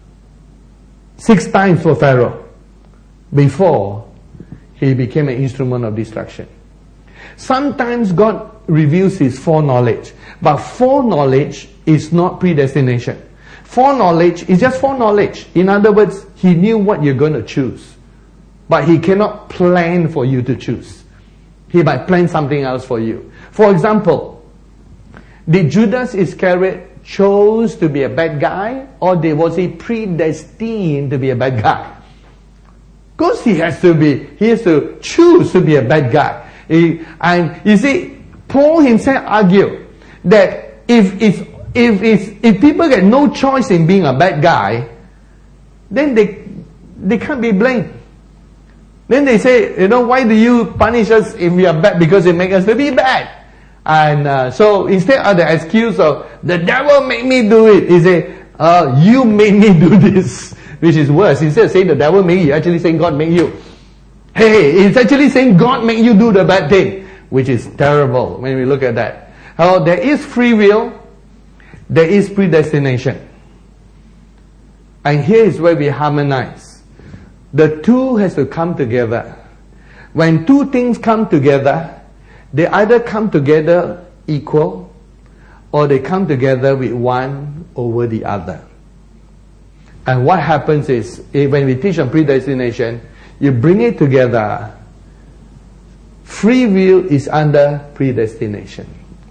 6 times for Pharaoh before he became an instrument of destruction. Sometimes God reveals his foreknowledge, but foreknowledge is not predestination. Foreknowledge is just foreknowledge. In other words, he knew what you're going to choose, but he cannot plan for you to choose. He might plan something else for you. For example, did Judas Iscariot chose to be a bad guy, or was he predestined to be a bad guy? Because he has to choose to be a bad guy. And you see, Paul himself argued that if people get no choice in being a bad guy, then they can't be blamed. Then they say, why do you punish us if we are bad? Because it makes us to be bad. And so instead of the excuse of the devil made me do it, he say, you made me do this, which is worse. Instead of saying the devil made you, actually saying God made you. Hey, it's actually saying God made you do the bad thing, which is terrible when we look at that. How there is free will, there is predestination. And here is where we harmonize. The two has to come together. When two things come together, they either come together equal, or they come together with one over the other. And what happens is, when we teach on predestination, you bring it together. Free will is under predestination.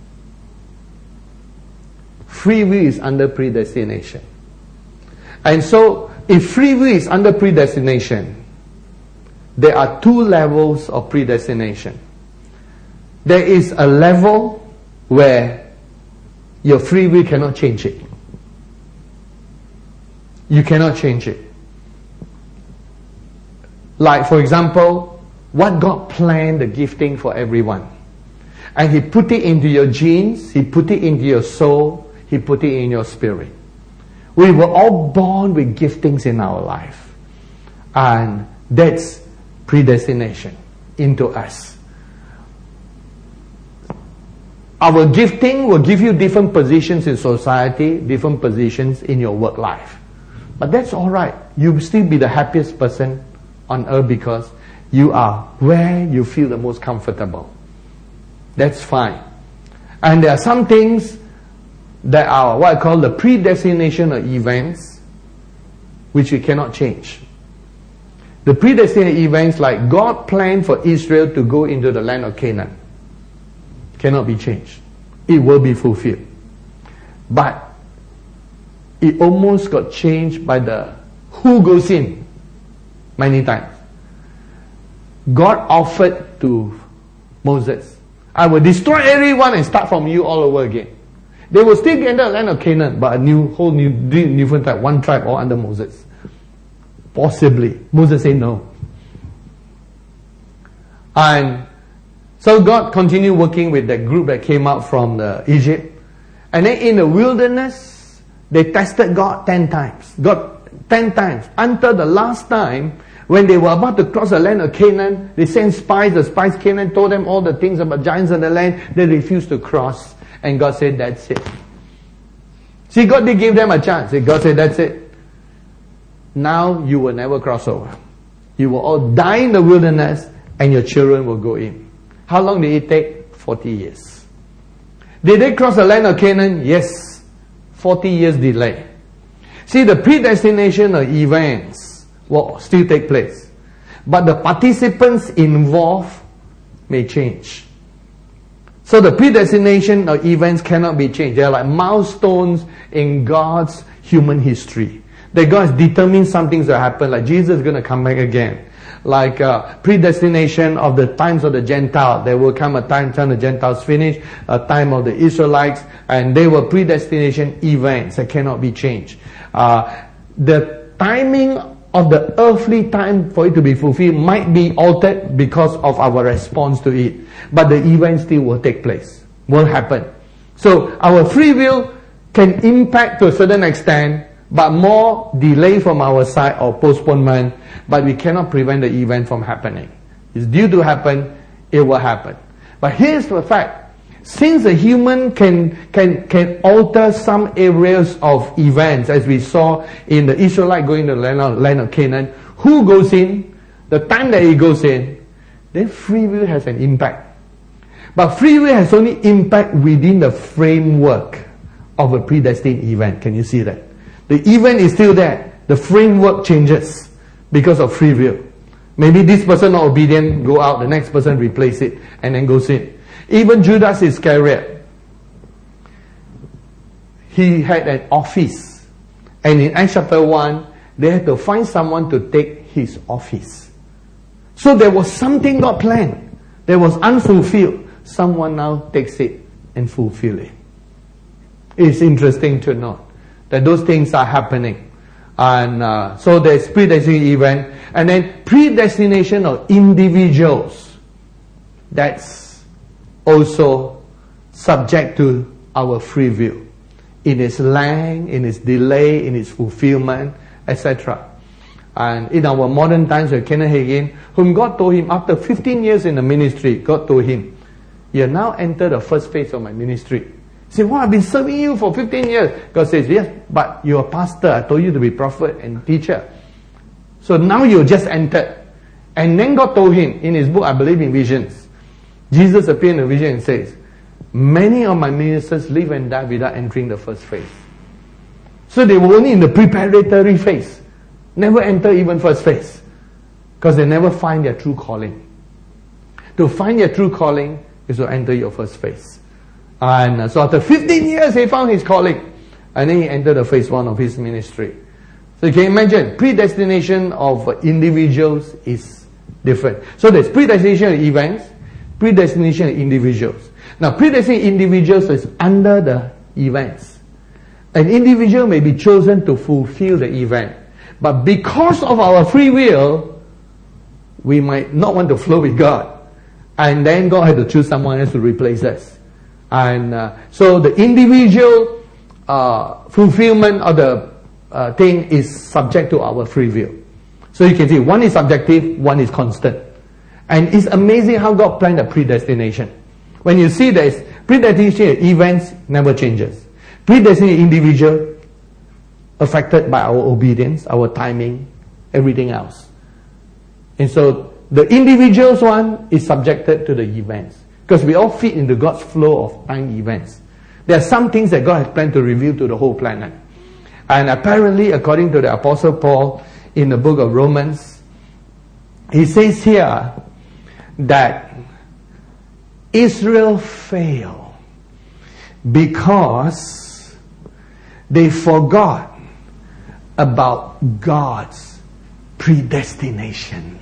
Free will is under predestination. And so, if free will is under predestination, there are 2 levels of predestination. There is a level where your free will cannot change it. You cannot change it. Like, for example, what God planned the gifting for everyone. And He put it into your genes, He put it into your soul, He put it in your spirit. We were all born with giftings in our life. And that's predestination into us. Our gifting will give you different positions in society, different positions in your work life. But that's alright. You will still be the happiest person on earth because you are where you feel the most comfortable. That's fine. And there are some things that are what I call the predestination of events, which we cannot change. The predestined events, like God planned for Israel to go into the land of Canaan, cannot be changed. It will be fulfilled. But it almost got changed by the who goes in many times. God offered to Moses, I will destroy everyone and start from you all over again. They will still enter the land of Canaan, but whole different tribe, one tribe all under Moses. Possibly. Moses said no. And so God continued working with that group that came out from Egypt. And then in the wilderness, they tested God 10 times. God 10 times. Until the last time, when they were about to cross the land of Canaan, they sent spies. The spies came and told them all the things about giants in the land. They refused to cross. And God said, that's it. See, God did give them a chance. God said, that's it. Now you will never cross over. You will all die in the wilderness and your children will go in. How long did it take? 40 years. Did they cross the land of Canaan? Yes. 40 years delay. See, the predestination of events will still take place. But the participants involved may change. So the predestination of events cannot be changed. They are like milestones in God's human history. That God has determined something to happen, like Jesus is going to come back again. Like predestination of the times of the Gentiles. There will come a time the Gentiles finish, a time of the Israelites, and they were predestination events that cannot be changed. The timing of the earthly time for it to be fulfilled might be altered because of our response to it. But the event still will take place, will happen. So our free will can impact to a certain extent, but more delay from our side or postponement, but we cannot prevent the event from happening. It's due to happen, it will happen. But here's the fact. Since a human can alter some areas of events, as we saw in the Israelite going to the land of Canaan, who goes in, the time that he goes in, then free will has an impact. But free will has only impact within the framework of a predestined event. Can you see that? The event is still there. The framework changes because of free will. Maybe this person not obedient, go out, the next person replace it, and then goes in. Even Judas Iscariot, he had an office. And in Acts chapter 1, they had to find someone to take his office. So there was something God planned. There was unfulfilled. Someone now takes it and fulfill it. It's interesting to note that those things are happening. And so there's predestination event. And then predestination of individuals. That's also subject to our free will. In its length, in its delay, in its fulfillment, etc. And in our modern times with Kenneth Hagin, whom God told him after 15 years in the ministry, God told him, you have now entered the first phase of my ministry. He said, well, I've been serving you for 15 years. God says, yes, but you're a pastor. I told you to be prophet and teacher. So now you just entered. And then God told him, in his book, I Believe in Visions, Jesus appeared in a vision and says, many of my ministers live and die without entering the first phase. So they were only in the preparatory phase. Never enter even first phase. Because they never find their true calling. To find your true calling is to enter your first phase. And so after 15 years, he found his calling. And then he entered the phase 1 of his ministry. So you can imagine, predestination of individuals is different. So there's predestination of events, predestination of individuals. Now, predestination individuals is under the events. An individual may be chosen to fulfill the event. But because of our free will, we might not want to flow with God. And then God had to choose someone else to replace us. And so the individual fulfillment of the thing is subject to our free will. So you can see, one is subjective, one is constant. And it's amazing how God planned the predestination. When you see this, predestination events never changes. Predestination individual affected by our obedience, our timing, everything else. And so the individual's one is subjected to the events. Because we all fit into God's flow of time events. There are some things that God has planned to reveal to the whole planet. And apparently, according to the Apostle Paul in the book of Romans, he says here that Israel failed because they forgot about God's predestination.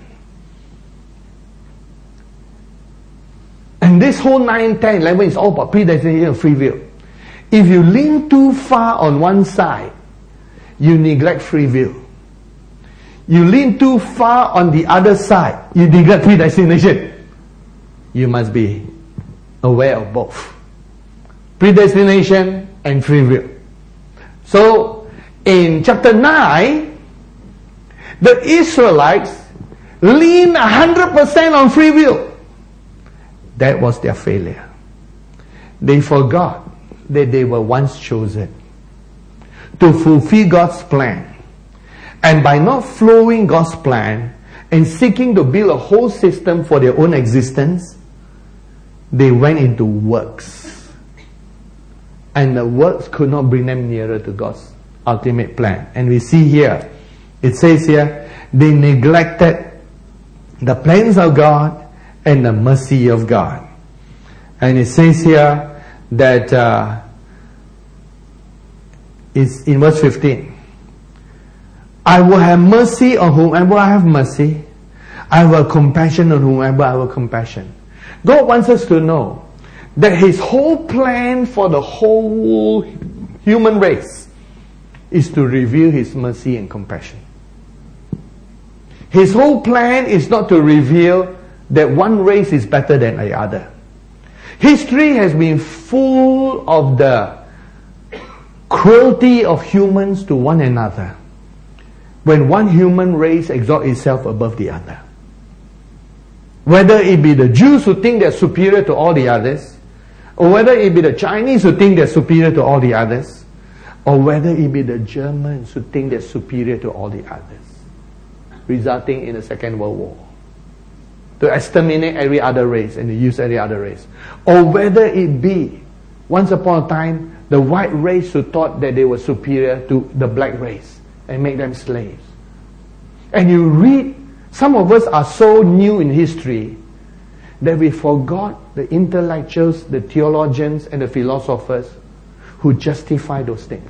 And this whole 9, 10, 11 is all about predestination and free will. if you lean too far on one side, you neglect free will. You lean too far on the other side, you neglect predestination. You must be aware of both. Predestination and free will. So, in chapter 9, the Israelites leaned 100% on free will. That was their failure. They forgot that they were once chosen to fulfill God's plan. And by not following God's plan and seeking to build a whole system for their own existence, they went into works. And the works could not bring them nearer to God's ultimate plan. And we see here, it says here, they neglected the plans of God and the mercy of God. And it says here that it's in verse 15. I will have mercy on whomever I have mercy. I will have compassion on whomever I will compassion. God wants us to know that His whole plan for the whole human race is to reveal His mercy and compassion. His whole plan is not to reveal that one race is better than the other. History has been full of the cruelty of humans to one another, when one human race exalts itself above the other. Whether it be the Jews who think they're superior to all the others, or whether it be the Chinese who think they're superior to all the others, or whether it be the Germans who think they're superior to all the others, resulting in the Second World War, to exterminate every other race and to use every other race. Or whether it be, once upon a time, the white race who thought that they were superior to the black race and make them slaves. And you read, some of us are so new in history that we forgot the intellectuals, the theologians, and the philosophers who justify those things.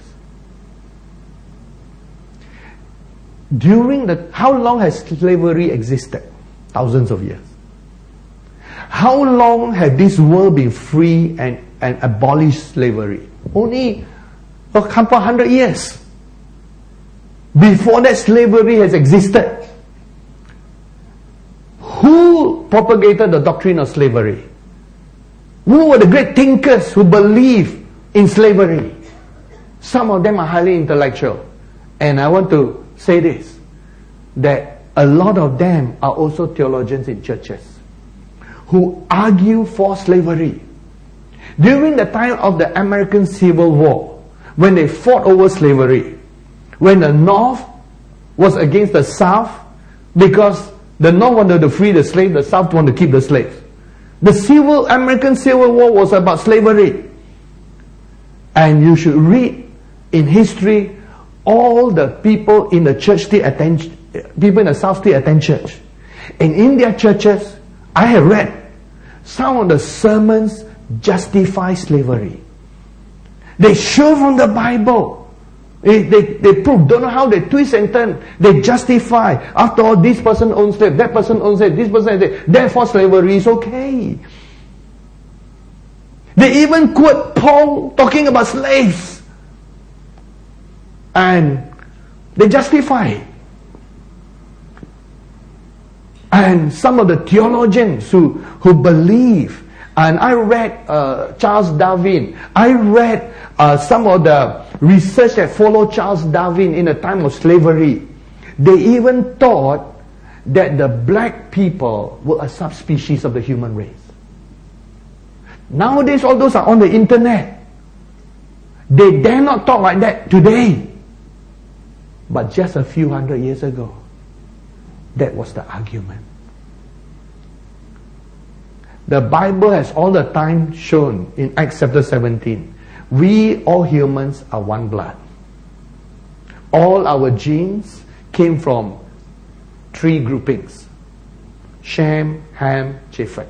How long has slavery existed? Thousands of years. How long has this world been free and abolished slavery? Only a couple 100 years. Before that, slavery has existed. Who propagated the doctrine of slavery? Who were the great thinkers who believed in slavery? Some of them are highly intellectual. And I want to say this, that a lot of them are also theologians in churches who argue for slavery. During the time of the American Civil War, when they fought over slavery, when the North was against the South, because the North wanted to free the slave, the South wanted to keep the slaves. The American Civil War was about slavery. And you should read in history, all the people in the church still attend, people in the South still attend church. And in their churches, I have read, some of the sermons justify slavery. They show from the Bible. They prove, don't know how they twist and turn. They justify. After all, this person owns slave, that person owns slave, this person owns slave. Therefore, slavery is okay. They even quote Paul talking about slaves. And they justify it. And some of the theologians who believe, and I read Charles Darwin, I read some of the research that followed Charles Darwin in the time of slavery. They even thought that the black people were a subspecies of the human race. Nowadays, all those are on the internet. They dare not talk like that today. But just a few hundred years ago, that was the argument. The Bible has all the time shown in Acts chapter 17, we all humans are one blood. All our genes came from three groupings: Shem, Ham, Japheth.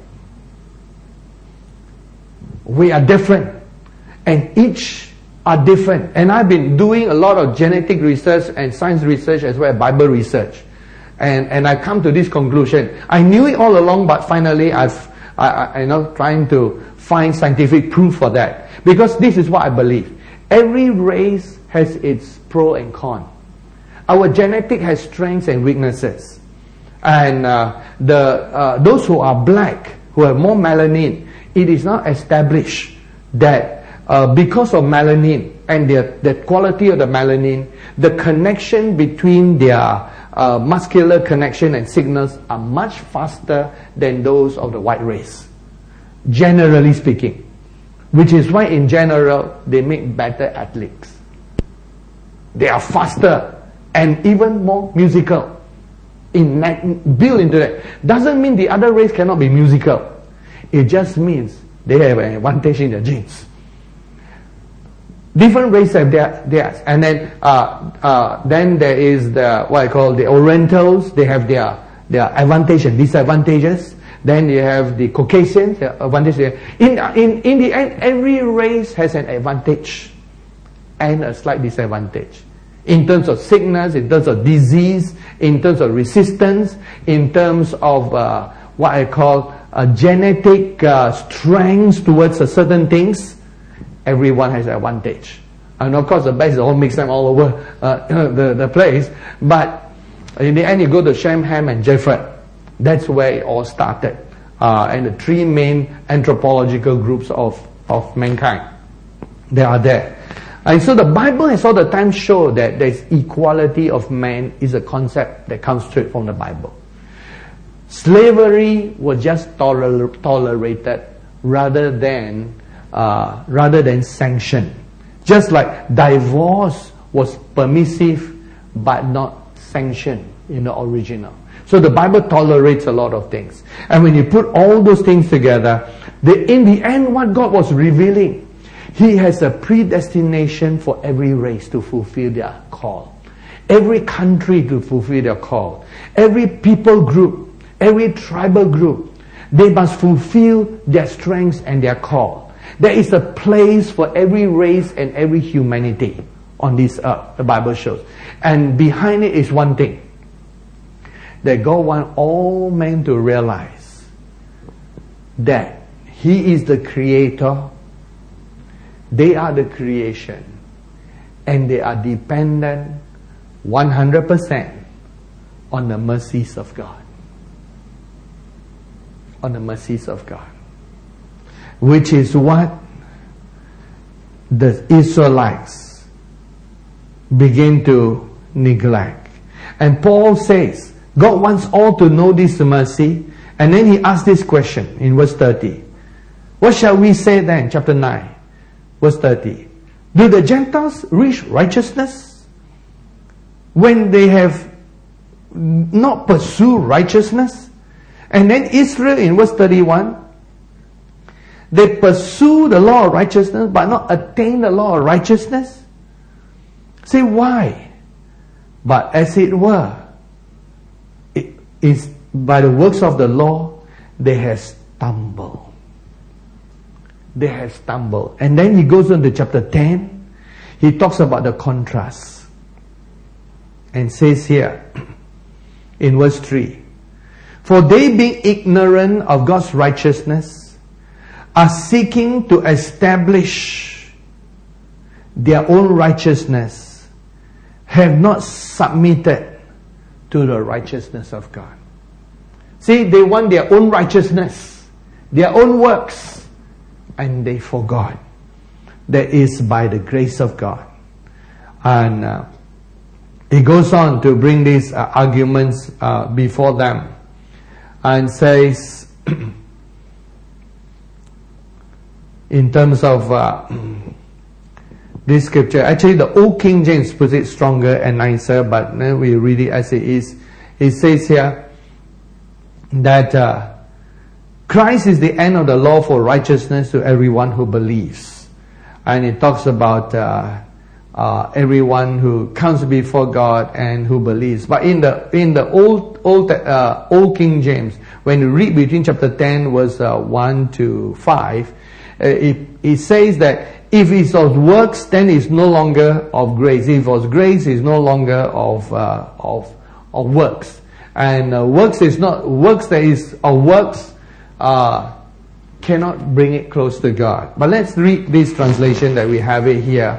We are different, and each are different. And I've been doing a lot of genetic research and science research as well as Bible research. And I come to this conclusion. I knew it all along, but finally I've I'm not trying to find scientific proof for that. Because this is what I believe. Every race has its pro and con. Our genetic has strengths and weaknesses. And those who are black, who have more melanin, it is not established that because of melanin and the quality of the melanin, the connection between their muscular connection and signals are much faster than those of the white race, generally speaking. Which is why in general, they make better athletes. They are faster and even more musical. Built into that. Doesn't mean the other race cannot be musical. It just means they have an advantage in their genes. Different races have theirs. And then there is what I call the Orientals. They have their advantage and disadvantages. Then you have the Caucasians, the advantage. In the end, every race has an advantage and a slight disadvantage. In terms of sickness, in terms of disease, in terms of resistance, in terms of what I call genetic strengths towards certain things, everyone has an advantage. And of course, the best is all mix them all over the place. But in the end, you go to Shem, Ham, and Japheth. That's where it all started. And the three main anthropological groups of mankind. They are there. And so the Bible has all the time shown that there's equality of man is a concept that comes straight from the Bible. Slavery was just tolerated rather than sanctioned. Just like divorce was permissive but not sanctioned in the original. So the Bible tolerates a lot of things. And when you put all those things together, in the end what God was revealing, He has a predestination for every race to fulfill their call. Every country to fulfill their call. Every people group, every tribal group, they must fulfill their strengths and their call. There is a place for every race and every humanity on this earth, the Bible shows. And behind it is one thing. That God wants all men to realize that He is the Creator, they are the creation, and they are dependent 100% on the mercies of God. On the mercies of God. Which is what the Israelites begin to neglect. And Paul says, God wants all to know this mercy. And then he asks this question in verse 30. What shall we say then? Chapter 9, verse 30. Do the Gentiles reach righteousness when they have not pursued righteousness? And then Israel in verse 31. They pursue the law of righteousness but not attain the law of righteousness. Say why? But as it were, it is by the works of the law they have stumbled. They have stumbled. And then he goes on to chapter 10. He talks about the contrast. And says here in verse 3. For they being ignorant of God's righteousness are seeking to establish their own righteousness, have not submitted to the righteousness of God. See, they want their own righteousness, their own works, and they forgot that is by the grace of God. And he goes on to bring these arguments before them and says, in terms of this scripture, actually the Old King James puts it stronger and nicer, but then we read it as it is. It says here that Christ is the end of the law for righteousness to everyone who believes. And it talks about everyone who comes before God and who believes. But in the Old King James, when you read between chapter 10 verse 1 to 5, it says that if it's of works, then it's no longer of grace. If it was grace, it's no longer of works. And works is not works that is of works. cannot bring it close to God. But let's read this translation that we have it here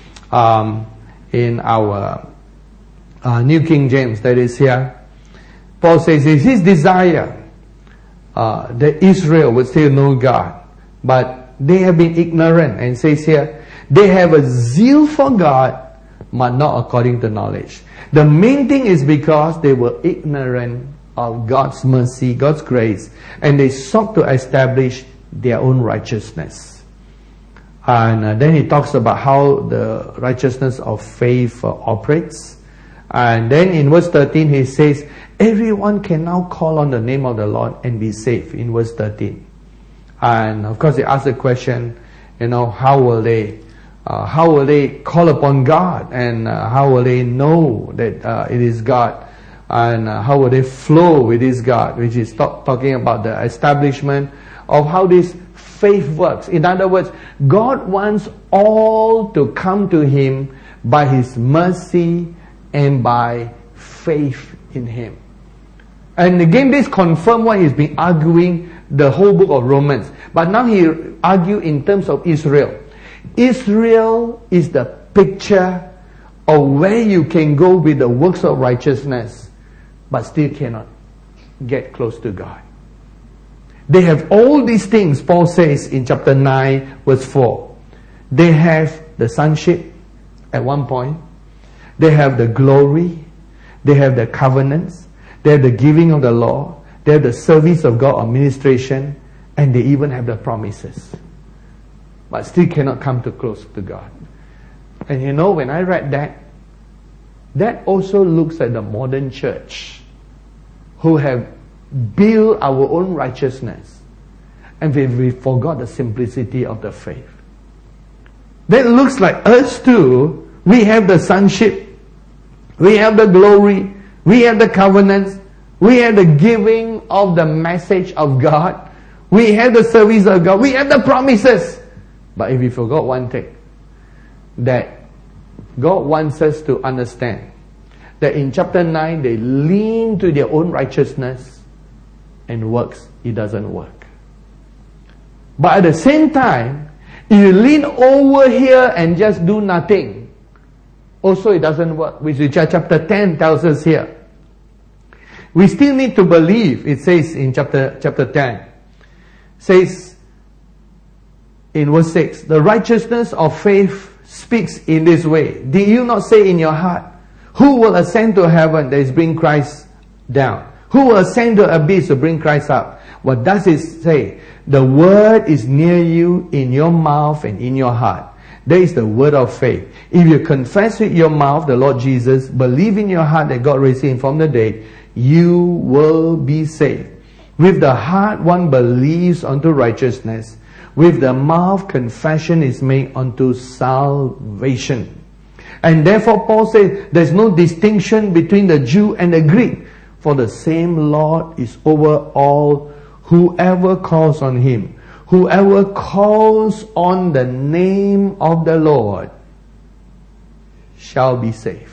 in our New King James that is here. Paul says it's his desire that Israel would still know God, but they have been ignorant, and says here, they have a zeal for God, but not according to knowledge. The main thing is because they were ignorant of God's mercy, God's grace, and they sought to establish their own righteousness. And then he talks about how the righteousness of faith operates. And then in verse 13 he says, everyone can now call on the name of the Lord and be saved, in verse 13. And of course he asks the question, how will they call upon God, and how will they know that it is God, and how will they flow with this God, which is talking about the establishment of how this faith works. In other words, God wants all to come to Him by His mercy and by faith in Him. And again, this confirms what he's been arguing the whole book of Romans. But now he argues in terms of Israel. Israel is the picture of where you can go with the works of righteousness, but still cannot get close to God. They have all these things, Paul says in chapter 9, verse 4. They have the sonship at one point. They have the glory. They have the covenants. They have the giving of the law. They have the service of God or ministration. And they even have the promises. But still cannot come too close to God. And when I read that also looks at the modern church, who have built our own righteousness, and we forgot the simplicity of the faith. That looks like us too. We have the sonship, we have the glory, we have the covenants, we have the giving of the message of God, we have the service of God, we have the promises. But if we forgot one thing, that God wants us to understand that in chapter 9 they lean to their own righteousness and works, it doesn't work. But at the same time, if you lean over here and just do nothing, also it doesn't work, which chapter 10 tells us here. We still need to believe, it says in chapter 10, says in verse 6, the righteousness of faith speaks in this way. Did you not say in your heart, who will ascend to heaven that is bring Christ down? Who will ascend to abyss to bring Christ up? What does it say? The word is near you, in your mouth and in your heart. There is the word of faith. If you confess with your mouth the Lord Jesus, believe in your heart that God raised Him from the dead, you will be saved. With the heart one believes unto righteousness. With the mouth confession is made unto salvation. And therefore Paul says there's no distinction between the Jew and the Greek. For the same Lord is over all, whoever calls on Him. Whoever calls on the name of the Lord shall be saved.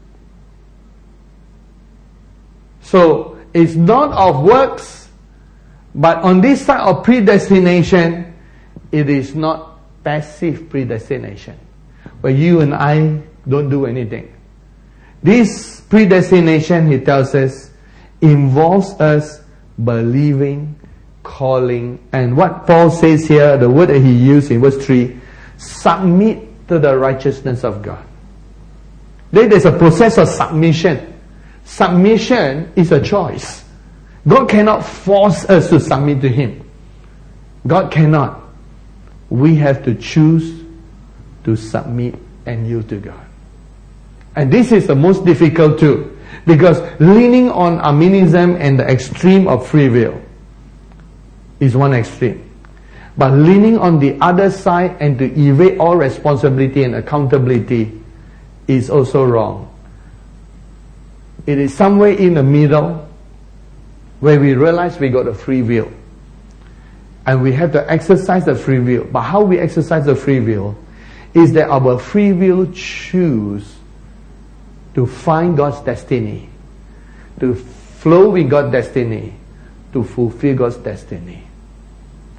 So, it's not of works, but on this side of predestination, it is not passive predestination, where you and I don't do anything. This predestination, he tells us, involves us believing, calling, and what Paul says here, the word that he used in verse 3, submit to the righteousness of God. There's a process of submission. Submission is a choice. God cannot force us to submit to Him. God cannot. We have to choose to submit and yield to God. And this is the most difficult too, because leaning on Arminianism and the extreme of free will is one extreme. But leaning on the other side and to evade all responsibility and accountability is also wrong. It is somewhere in the middle where we realize we got a free will. And we have to exercise the free will. But how we exercise the free will is that our free will choose to find God's destiny, to flow with God's destiny, to fulfill God's destiny.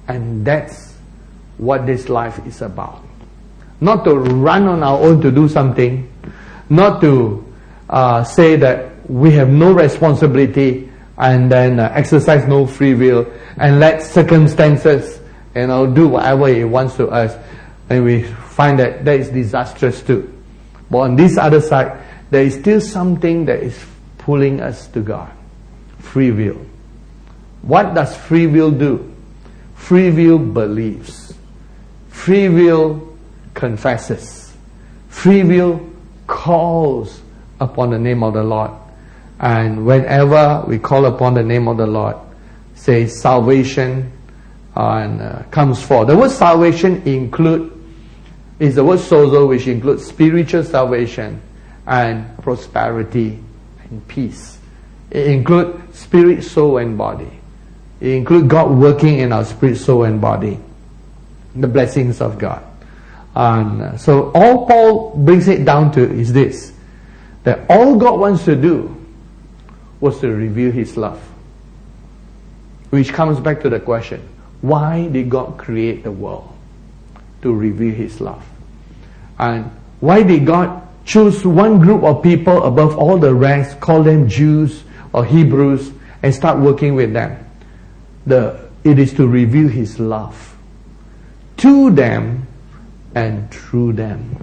And that's what this life is about. Not to run on our own to do something, not to say that we have no responsibility and then exercise no free will and let circumstances, do whatever it wants to us. And we find that is disastrous too. But on this other side, there is still something that is pulling us to God. Free will. What does free will do? Free will believes. Free will confesses. Free will calls upon the name of the Lord. And whenever we call upon the name of the Lord, say salvation comes forth. The word salvation is the word sozo, which includes spiritual salvation and prosperity and peace. It includes spirit, soul, and body. It includes God working in our spirit, soul, and body. The blessings of God. And so all Paul brings it down to is this, that all God wants to do was to reveal His love. Which comes back to the question, why did God create the world? To reveal His love. And why did God choose one group of people above all the rest, call them Jews or Hebrews, and start working with them? It is to reveal His love to them and through them.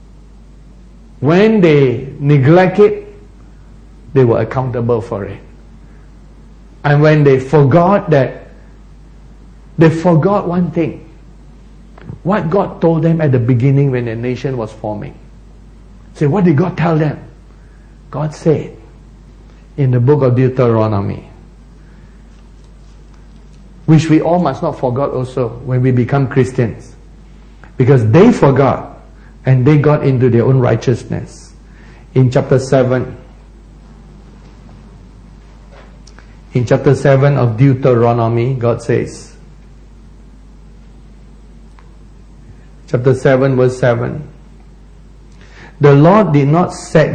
When they neglect it, they were accountable for it. And when they forgot one thing. What God told them at the beginning when the nation was forming. Say, what did God tell them? God said in the book of Deuteronomy, which we all must not forget also when we become Christians. Because they forgot and they got into their own righteousness. In chapter 7 of Deuteronomy, God says, chapter 7 verse 7, the Lord did not set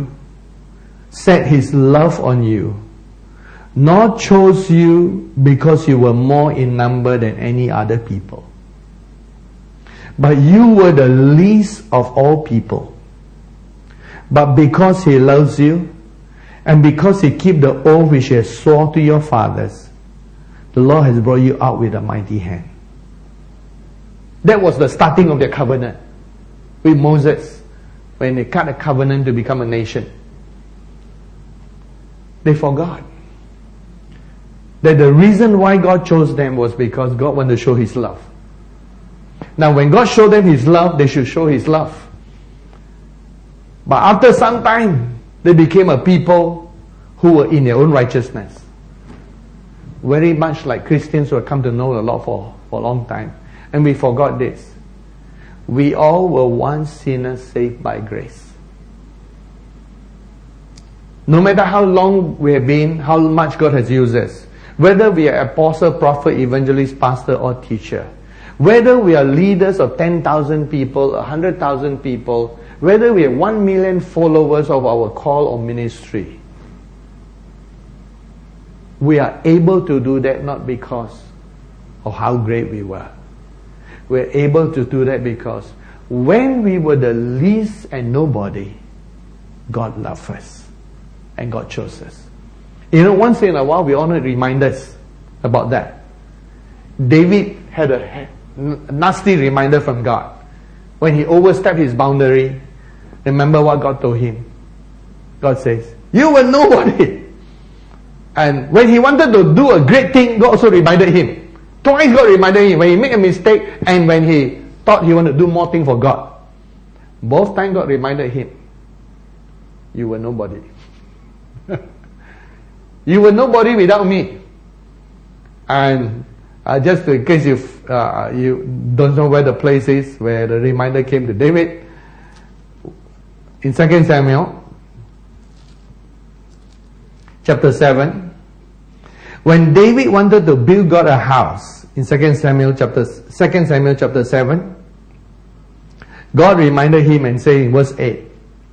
His love on you, nor chose you because you were more in number than any other people. But you were the least of all people. But because He loves you, and because He kept the oath which He has sworn to your fathers, the Lord has brought you out with a mighty hand. That was the starting of their covenant with Moses, when they cut a covenant to become a nation. They forgot that the reason why God chose them was because God wanted to show His love. Now when God showed them His love, they should show His love. But after some time, they became a people who were in their own righteousness. Very much like Christians who have come to know the Lord for a long time. And we forgot this. We all were once sinners saved by grace. No matter how long we have been, how much God has used us, whether we are apostle, prophet, evangelist, pastor or teacher, whether we are leaders of 10,000 people, 100,000 people, whether we have 1 million followers of our call or ministry, we are able to do that not because of how great we were. We're able to do that because when we were the least and nobody, God loved us and God chose us. Once in a while we all need reminders about that. David had a nasty reminder from God. When he overstepped his boundary, remember what God told him. God says, you were nobody. And when he wanted to do a great thing, God also reminded him. Twice God reminded him when he made a mistake and when he thought he wanted to do more things for God. Both times God reminded him, you were nobody. You were nobody without me. And just in case you don't know where the place is where the reminder came to David, in 2 Samuel chapter 7, when David wanted to build God a house, in 2 Samuel chapter 7, God reminded him and said in verse 8,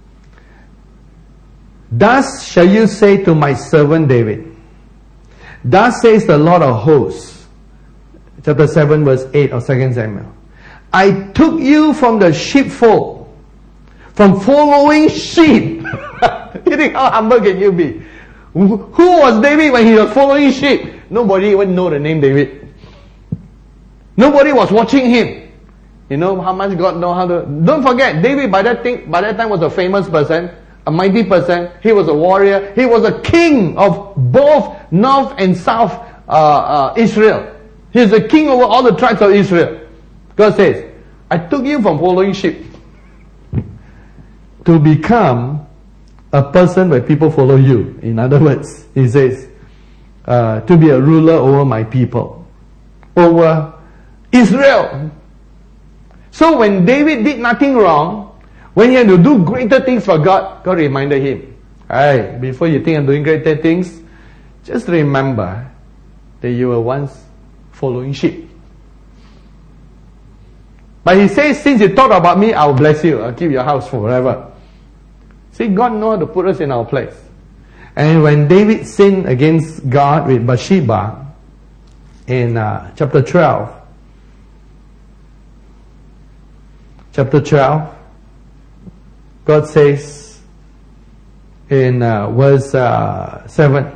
thus shall you say to my servant David, thus says the Lord of hosts. chapter 7 verse 8 of 2 Samuel. I took you from the sheepfold, from following sheep. You think how humble can you be? Who was David when he was following sheep? Nobody even know the name David. Nobody was watching him. You know how much God know how to... Don't forget, David by that time was a famous person, a mighty person. He was a warrior. He was a king of both north and south Israel. He is the king over all the tribes of Israel. God says, I took you from following sheep to become a person where people follow you. In other words, he says, to be a ruler over my people, over Israel. So when David did nothing wrong, when he had to do greater things for God, God reminded him, hey, before you think of doing greater things, just remember that you were once following sheep. But he says, since you thought about me, I'll bless you. I'll keep your house forever. See, God knows how to put us in our place. And when David sinned against God with Bathsheba in chapter 12, God says in verse 7,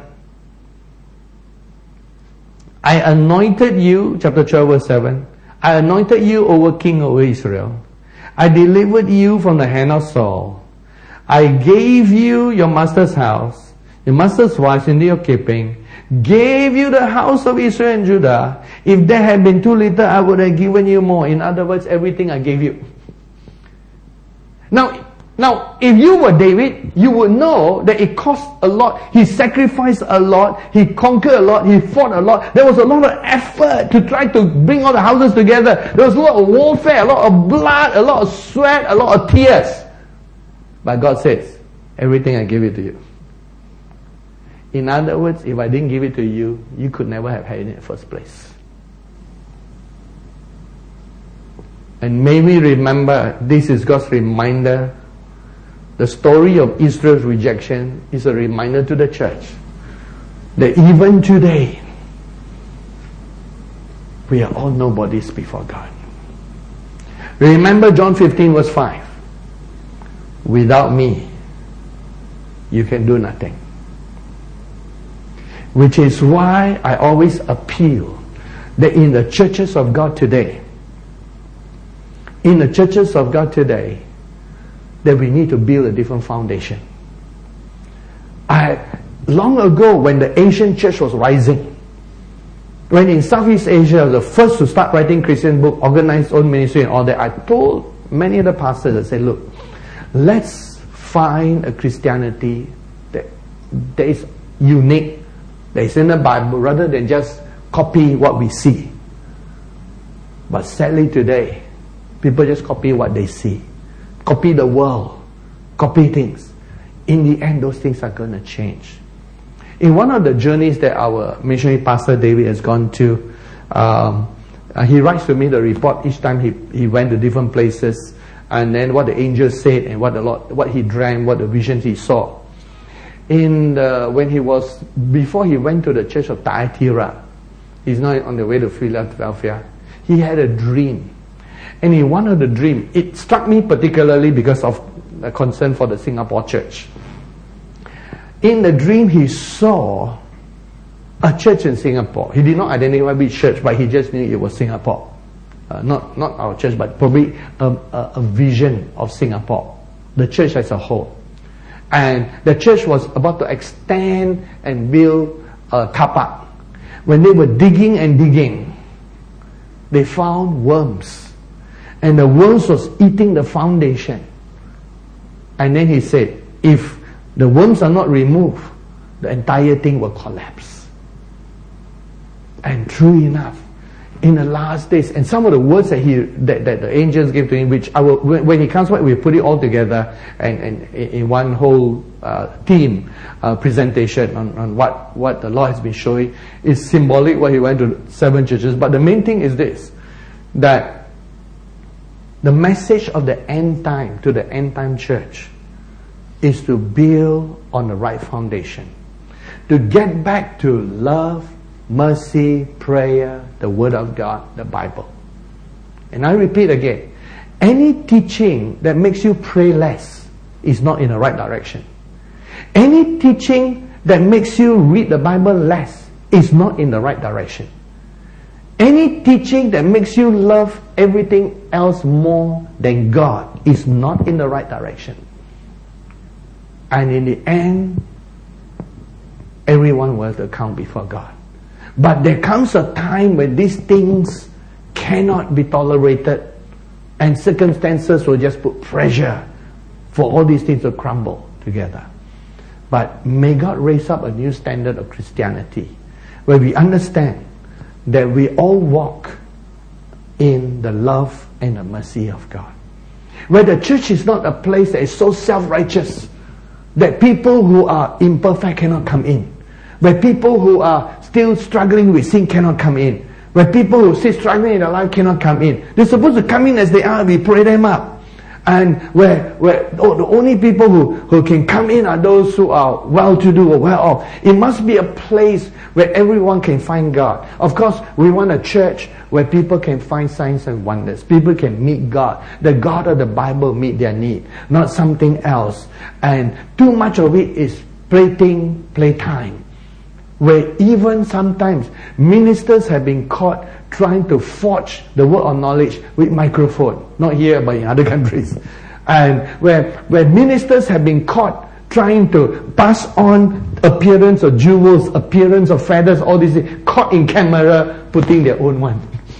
I anointed you, chapter 12 verse 7, I anointed you over king over Israel. I delivered you from the hand of Saul. I gave you your master's house, your master's wives into your keeping, gave you the house of Israel and Judah. If there had been too little, I would have given you more. In other words, everything I gave you. Now, if you were David, you would know that it cost a lot. He sacrificed a lot. He conquered a lot. He fought a lot. There was a lot of effort to try to bring all the houses together. There was a lot of warfare, a lot of blood, a lot of sweat, a lot of tears. But God says, everything I give it to you. In other words, if I didn't give it to you, you could never have had it in the first place. And may we remember, this is God's reminder. The story of Israel's rejection is a reminder to the church that even today, we are all nobodies before God. Remember John 15 verse 5. Without me, you can do nothing. Which is why I always appeal that in the churches of God today, that we need to build a different foundation. Long ago, when the Asian church was rising, when in Southeast Asia, the first to start writing Christian book, organized own ministry and all that, I told many of the pastors, I said, look, let's find a Christianity that is unique, that is in the Bible, rather than just copy what we see. But sadly today, people just copy what they see. Copy the world. Copy things. In the end, those things are going to change. In one of the journeys that our missionary pastor David has gone to, he writes to me the report each time he went to different places, and then what the angels said and what he dreamt, what the visions he saw. Before he went to the church of Thyatira, he's now on the way to Philadelphia, he had a dream. And in one of the dreams, it struck me particularly because of the concern for the Singapore church. In the dream, he saw a church in Singapore. He did not identify which church, but he just knew it was Singapore. Not our church, but probably a vision of Singapore. The church as a whole. And the church was about to extend and build a car park. When they were digging, they found worms. And the worms was eating the foundation. And then he said, if the worms are not removed, the entire thing will collapse. And true enough, in the last days, and some of the words that the angels gave to him, which when he comes back, we'll put it all together and in one whole theme presentation on what the Lord has been showing. Is symbolic what he went to 7 churches. But the main thing is this, that the message of the end time to the end time church is to build on the right foundation. To get back to love, mercy, prayer, the Word of God, the Bible. And I repeat again, any teaching that makes you pray less is not in the right direction. Any teaching that makes you read the Bible less is not in the right direction. Any teaching that makes you love everything else more than God is not in the right direction. And in the end, everyone will have to account before God. But there comes a time when these things cannot be tolerated, and circumstances will just put pressure for all these things to crumble together. But may God raise up a new standard of Christianity where we understand that we all walk in the love and the mercy of God. Where the church is not a place that is so self-righteous that people who are imperfect cannot come in. Where people who are still struggling with sin cannot come in. Where people who are still struggling in their life cannot come in. They're supposed to come in as they are, we pray them up. And where the only people who can come in are those who are well-to-do or well-off. It must be a place where everyone can find God. Of course, we want a church where people can find signs and wonders. People can meet God. The God of the Bible meet their need, not something else. And too much of it is playtime. Where even sometimes ministers have been caught trying to forge the word of knowledge with microphone. Not here, but in other countries. And where ministers have been caught trying to pass on appearance of jewels, appearance of feathers, all these things, caught in camera, putting their own one.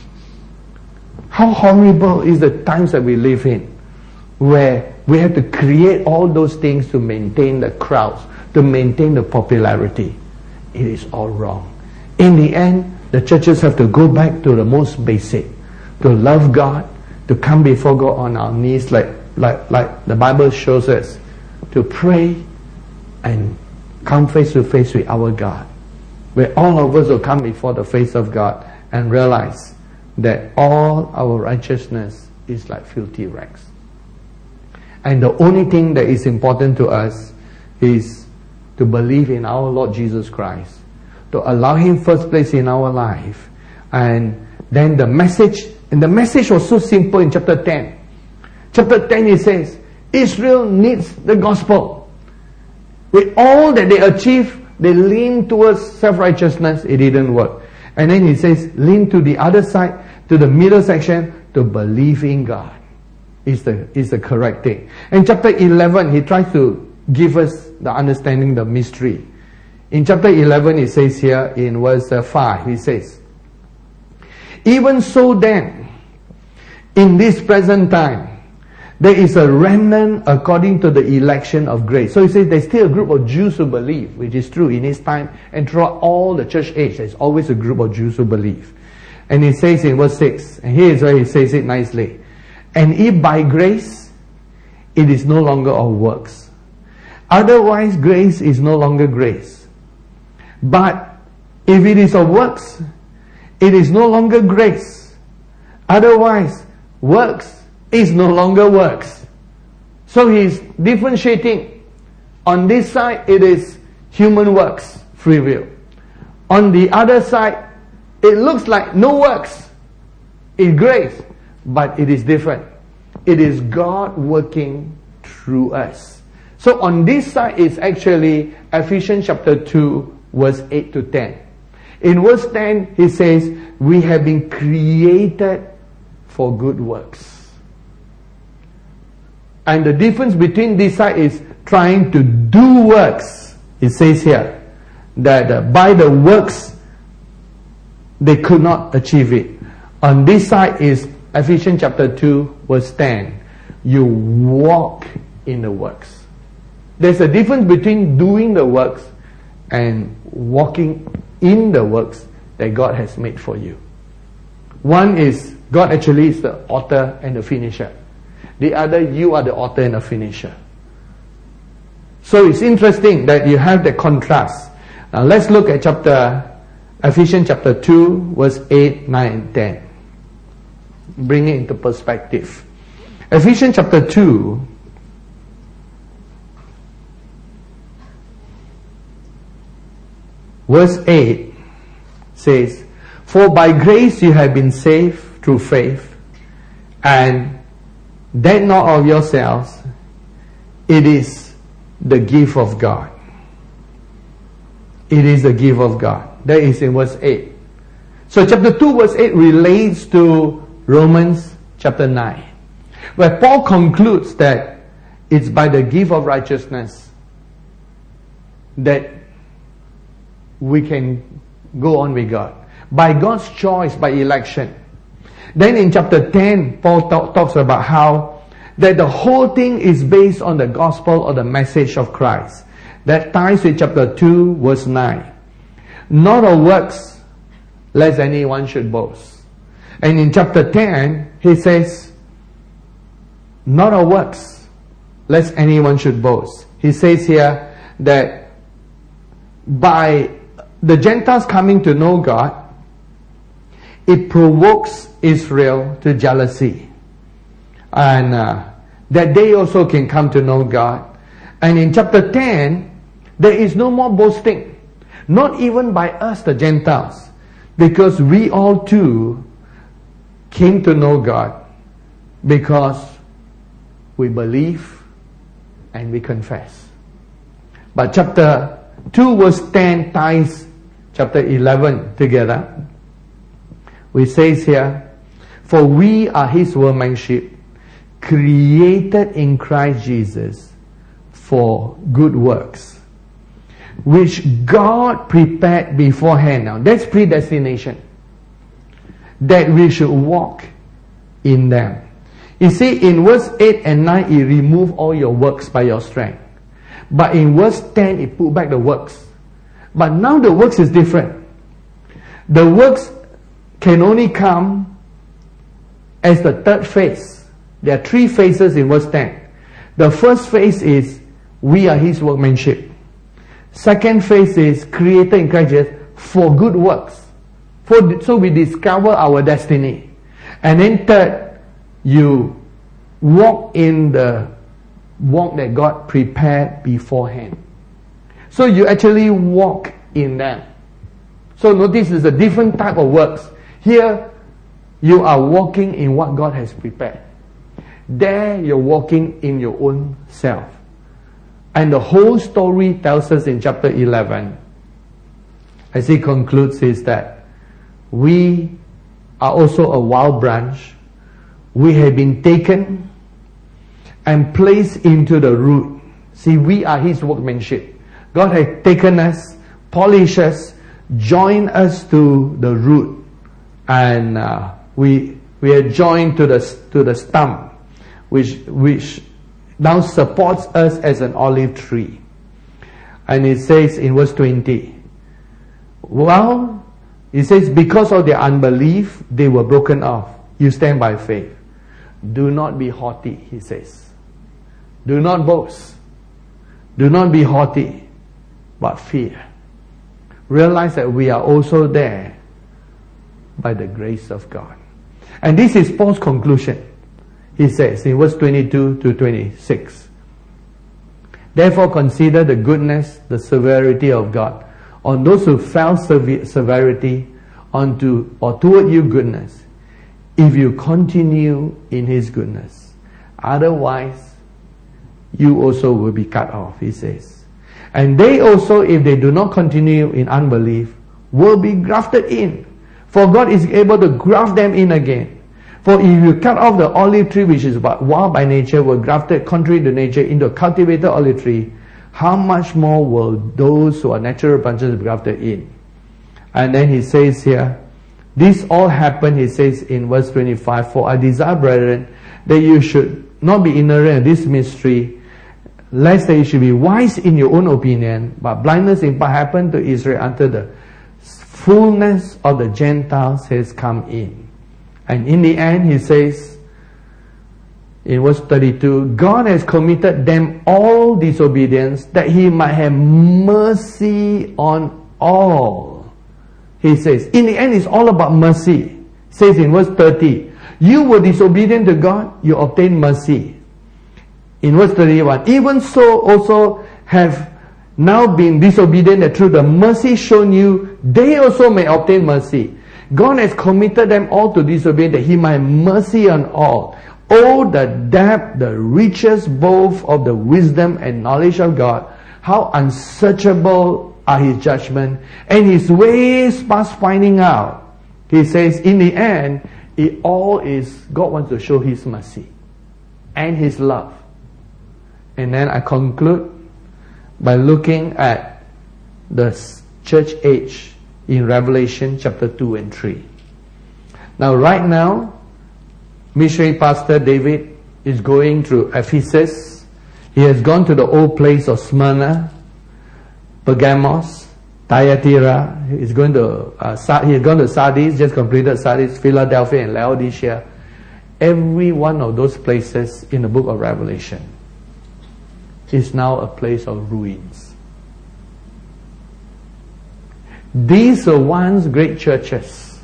How horrible is the times that we live in, where we have to create all those things to maintain the crowds, to maintain the popularity. It is all wrong. In the end, the churches have to go back to the most basic, to love God, to come before God on our knees like the Bible shows us, to pray and come face to face with our God, where all of us will come before the face of God and realize that all our righteousness is like filthy rags. And the only thing that is important to us is to believe in our Lord Jesus Christ, to allow Him first place in our life. And then the message was so simple in chapter 10. Chapter 10 it says, Israel needs the gospel. With all that they achieved, they lean towards self-righteousness, it didn't work. And then he says, lean to the other side, to the middle section, to believe in God is the correct thing. In chapter 11, he tries to give us the understanding, the mystery. In chapter 11, it says here in verse 5, he says, even so then, in this present time, there is a remnant according to the election of grace. So he says there's still a group of Jews who believe, which is true in his time, and throughout all the church age, there's always a group of Jews who believe. And he says in verse 6, and here is where he says it nicely, and if by grace, it is no longer of works. Otherwise, grace is no longer grace. But if it is of works, it is no longer grace. Otherwise, works is no longer works. So he's differentiating. On this side, it is human works, free will. On the other side, it looks like no works. It's grace, but it is different. It is God working through us. So on this side is actually Ephesians chapter 2, verse 8 to 10. In verse 10, he says, we have been created for good works. And the difference between this side is trying to do works. It says here that by the works, they could not achieve it. On this side is Ephesians chapter 2, verse 10. You walk in the works. There's a difference between doing the works and walking in the works that God has made for you. One is, God actually is the author and the finisher. The other, you are the author and the finisher. So it's interesting that you have the contrast. Now let's look at Ephesians chapter 2, verse 8, 9, and 10. Bring it into perspective. Ephesians chapter 2, verse 8 says, "For by grace you have been saved through faith, and that not of yourselves, it is the gift of God." It is the gift of God. That is in verse 8. So chapter 2 verse 8 relates to Romans chapter 9, where Paul concludes that it's by the gift of righteousness that we can go on with God. By God's choice, by election. Then in chapter 10, Paul talks about how that the whole thing is based on the gospel or the message of Christ. That ties with chapter 2 verse 9. "Not of works, lest anyone should boast." And in chapter 10, he says, "Not of works, lest anyone should boast." He says here that by the Gentiles coming to know God, it provokes Israel to jealousy. And that they also can come to know God. And in chapter 10, there is no more boasting. Not even by us, the Gentiles. Because we all too came to know God. Because we believe and we confess. But chapter 2 verse 10 ties chapter 11 together. It says here, "For we are His workmanship, created in Christ Jesus for good works, which God prepared beforehand." Now that's predestination, that we should walk in them. You see, in verse 8 and 9, it removes all your works by your strength. But in verse 10, it put back the works. But now the works is different. The works can only come as the third phase. There are three phases in verse 10. The first phase is, we are His workmanship. Second phase is, created in Christ Jesus for good works. So we discover our destiny. And then third, you walk in the walk that God prepared beforehand. So you actually walk in them. So notice it's a different type of works. Here, you are walking in what God has prepared. There, you're walking in your own self. And the whole story tells us in chapter 11, as he concludes, is that we are also a wild branch. We have been taken and placed into the root. See, we are His workmanship. God has taken us, polished us, joined us to the root, and we are joined to the stump, which now supports us as an olive tree. And it says in verse 20, well, it says, because of their unbelief, they were broken off. You stand by faith. Do not be haughty, he says. Do not boast. Do not be haughty, but fear. Realize that we are also there by the grace of God. And this is Paul's conclusion. He says in verse 22 to 26, therefore consider the goodness, the severity of God on those who fell severity toward you goodness, if you continue in His goodness. Otherwise, you also will be cut off, he says. And they also, if they do not continue in unbelief, will be grafted in. For God is able to graft them in again. For if you cut off the olive tree, which is wild by nature, were grafted contrary to nature into a cultivated olive tree, how much more will those who are natural branches be grafted in? And then he says here, this all happened, he says in verse 25, for I desire, brethren, that you should not be ignorant of this mystery, lest that you should be wise in your own opinion, but blindness in part happened to Israel until the fullness of the Gentiles has come in. And in the end, he says, in verse 32, God has committed them all disobedience, that He might have mercy on all. He says, in the end, it's all about mercy. He says in verse 30, you were disobedient to God, you obtained mercy. In verse 31, even so also have now being disobedient, that through the mercy shown you, they also may obtain mercy. God has committed them all to disobedience, that He might have mercy on all. Oh, the depth, the riches both of the wisdom and knowledge of God. How unsearchable are His judgment, and His ways past finding out. He says, in the end, it all is, God wants to show His mercy and His love. And then I conclude by looking at the church age in Revelation chapter 2 and 3. Now, right now, missionary pastor David is going through Ephesus. He has gone to the old place of Smyrna, Pergamos, Thyatira. He has gone to Sardis, just completed Sardis, Philadelphia, and Laodicea. Every one of those places in the book of Revelation is now a place of ruins. These were once great churches,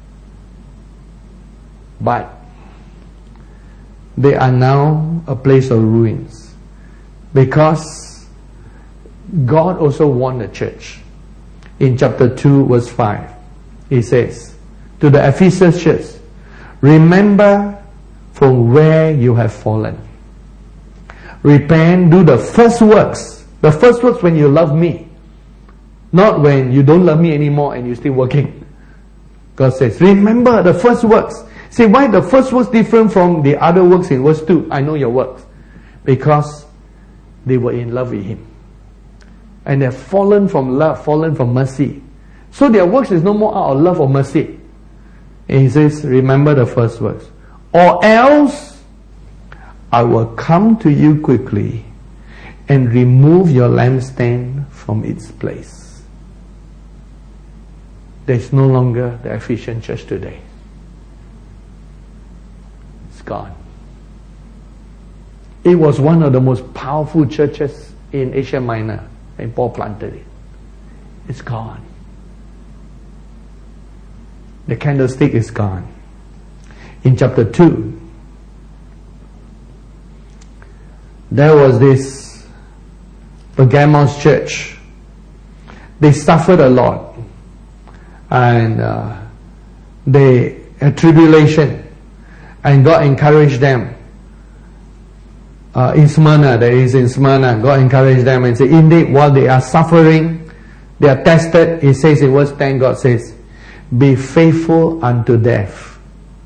but they are now a place of ruins, because God also warned the church. In chapter 2 verse 5, He says to the Ephesus church, remember from where you have fallen. Repent, do the first works. The first works when you love me, not when you don't love me anymore and you're still working. God says, remember the first works. See, why the first works different from the other works in verse 2? I know your works. Because they were in love with Him. And they've fallen from love, fallen from mercy. So their works is no more out of love or mercy. And He says, remember the first works. Or else I will come to you quickly and remove your lampstand from its place. There is no longer the Ephesian church today. It's gone. It was one of the most powerful churches in Asia Minor, and Paul planted it. It's gone. The candlestick is gone. In chapter 2, there was this Pergamos church. They suffered a lot, and they had tribulation, and God encouraged them. In Smyrna, God encouraged them and said, indeed, while they are suffering, they are tested. He says in verse 10, God says, be faithful unto death.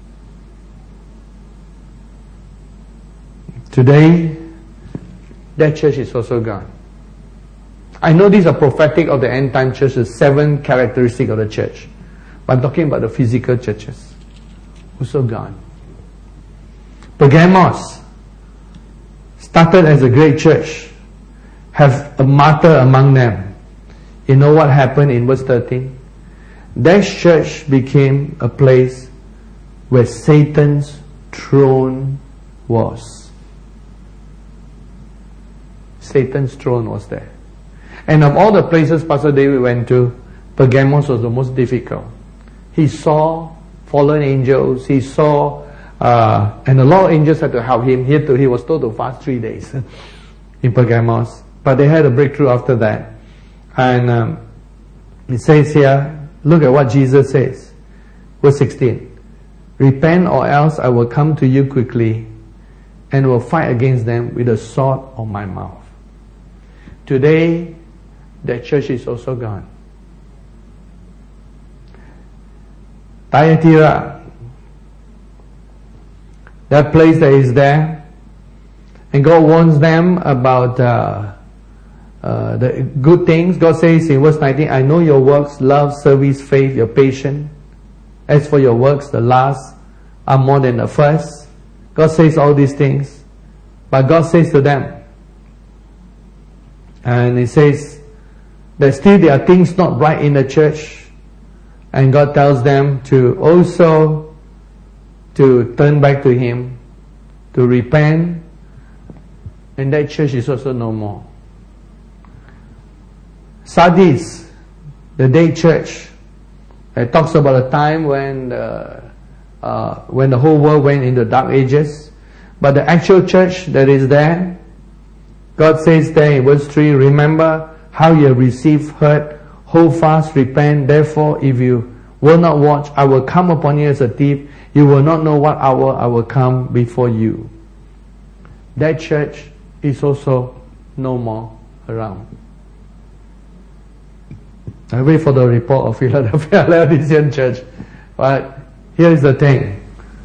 Today, that church is also gone. I know these are prophetic of the end time churches, 7 characteristics of the church. But I'm talking about the physical churches. Also gone. Pergamos started as a great church, have a martyr among them. You know what happened in verse 13? That church became a place where Satan's throne was. Satan's throne was there. And of all the places Pastor David went to, Pergamos was the most difficult. He saw fallen angels, he saw and a lot of angels had to help him. He was told to fast 3 days in Pergamos. But they had a breakthrough after that. And it says here, look at what Jesus says. Verse 16. Repent, or else I will come to you quickly and will fight against them with the sword of my mouth. Today, that church is also gone. Thyatira, that place that is there, and God warns them about the good things. God says in verse 19, I know your works, love, service, faith, your patience. As for your works, the last are more than the first. God says all these things, but God says to them, and He says that still there are things not right in the church, and God tells them to also to turn back to Him, to repent, and that church is also no more. Sardis, the day church, it talks about a time when the whole world went into dark ages, but the actual church that is there, God says there in verse 3, remember how you have received, heard, hold fast, repent. Therefore, if you will not watch, I will come upon you as a thief. You will not know what hour I will come before you. That church is also no more around. I wait for the report of Philadelphia Laodicean Church. But here is the thing.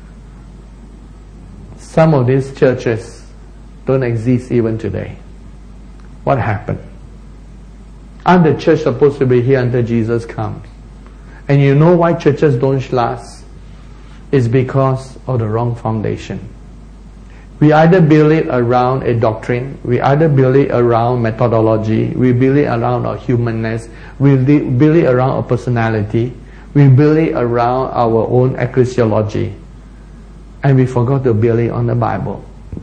Some of these churches don't exist even today. What happened? Aren't the church supposed to be here until Jesus comes? And you know why churches don't last? It's because of the wrong foundation. We either build it around a doctrine, we either build it around methodology, we build it around our humanness, we build it around our personality, we build it around our own ecclesiology, and we forgot to build it on the Bible.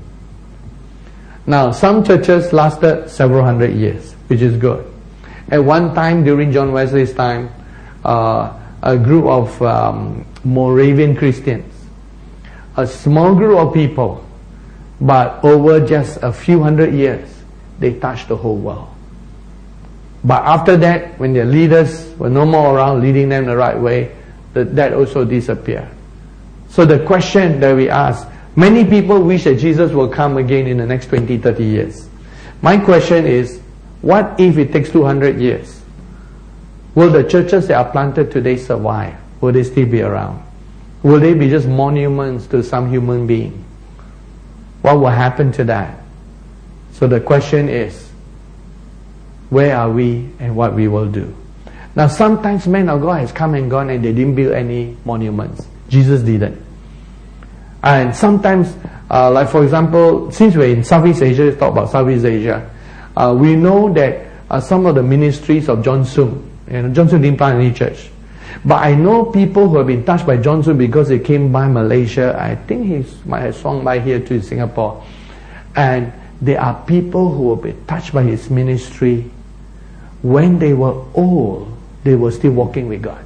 Now, some churches lasted several hundred years, which is good. At one time, during John Wesley's time, a group of Moravian Christians, a small group of people, but over just a few hundred years, they touched the whole world. But after that, when their leaders were no more around leading them the right way, that also disappeared. So the question that we ask, many people wish that Jesus will come again in the next 20, 30 years. My question is, what if it takes 200 years? Will the churches that are planted today survive? Will they still be around? Will they be just monuments to some human being? What will happen to that? So the question is, where are we and what we will do? Now sometimes men of God has come and gone and they didn't build any monuments. Jesus didn't. And sometimes, like for example, since we're in Southeast Asia, let's talk about Southeast Asia. We know that some of the ministries of John Soong, John Soong didn't plant any church. But I know people who have been touched by John Soong because they came by Malaysia. I think he might have swung by here to Singapore. And there are people who have been touched by his ministry. When they were old, they were still walking with God.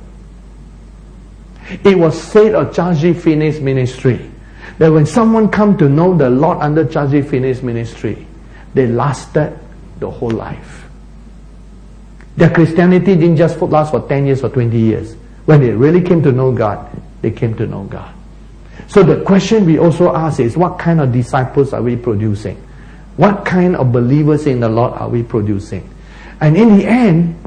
It was said of Charles G. Finney's ministry that when someone come to know the Lord under Charles G. Finney's ministry, they lasted the whole life. Their Christianity didn't just last for 10 years or 20 years. When they really came to know God, they came to know God. So the question we also ask is, what kind of disciples are we producing? What kind of believers in the Lord are we producing? And in the end,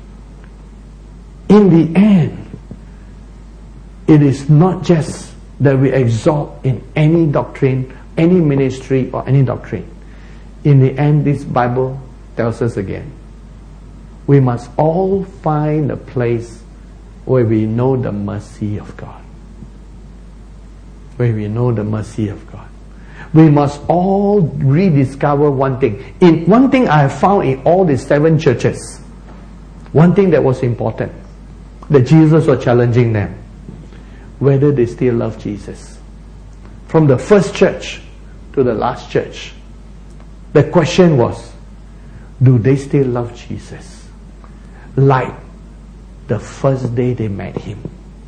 it is not just that we exalt in any doctrine, any ministry or any doctrine. In the end, this Bible tells us again, we must all find a place where we know the mercy of God. Where we know the mercy of God. We must all rediscover one thing. One thing I have found in all the 7 churches, one thing that was important, that Jesus was challenging them, whether they still love Jesus. From the first church to the last church, the question was, do they still love Jesus? Like the first day they met him.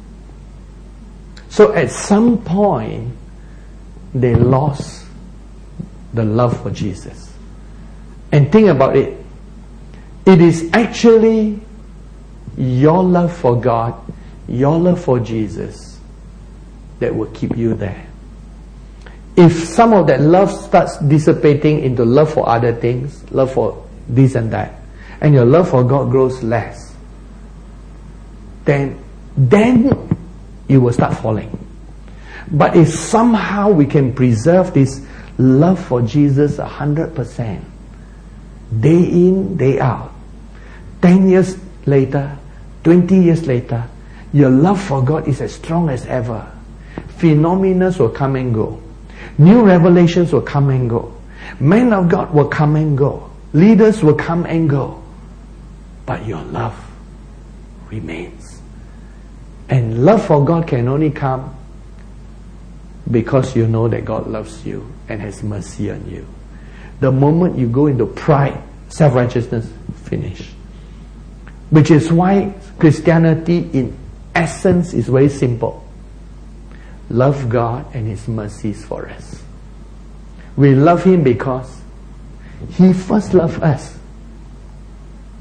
So at some point, they lost the love for Jesus. And think about it. It is actually your love for God, your love for Jesus, that will keep you there. If some of that love starts dissipating into love for other things, love for this and that, and your love for God grows less, then you will start falling. But if somehow we can preserve this love for Jesus 100%, day in, day out, 10 years later, 20 years later, your love for God is as strong as ever. Phenomena will come and go. New revelations will come and go. Men of God will come and go. Leaders will come and go. But your love remains. And love for God can only come because you know that God loves you and has mercy on you. The moment you go into pride, self-righteousness, finish. Which is why Christianity in essence is very simple. Love God and His mercies for us. We love Him because He first loved us.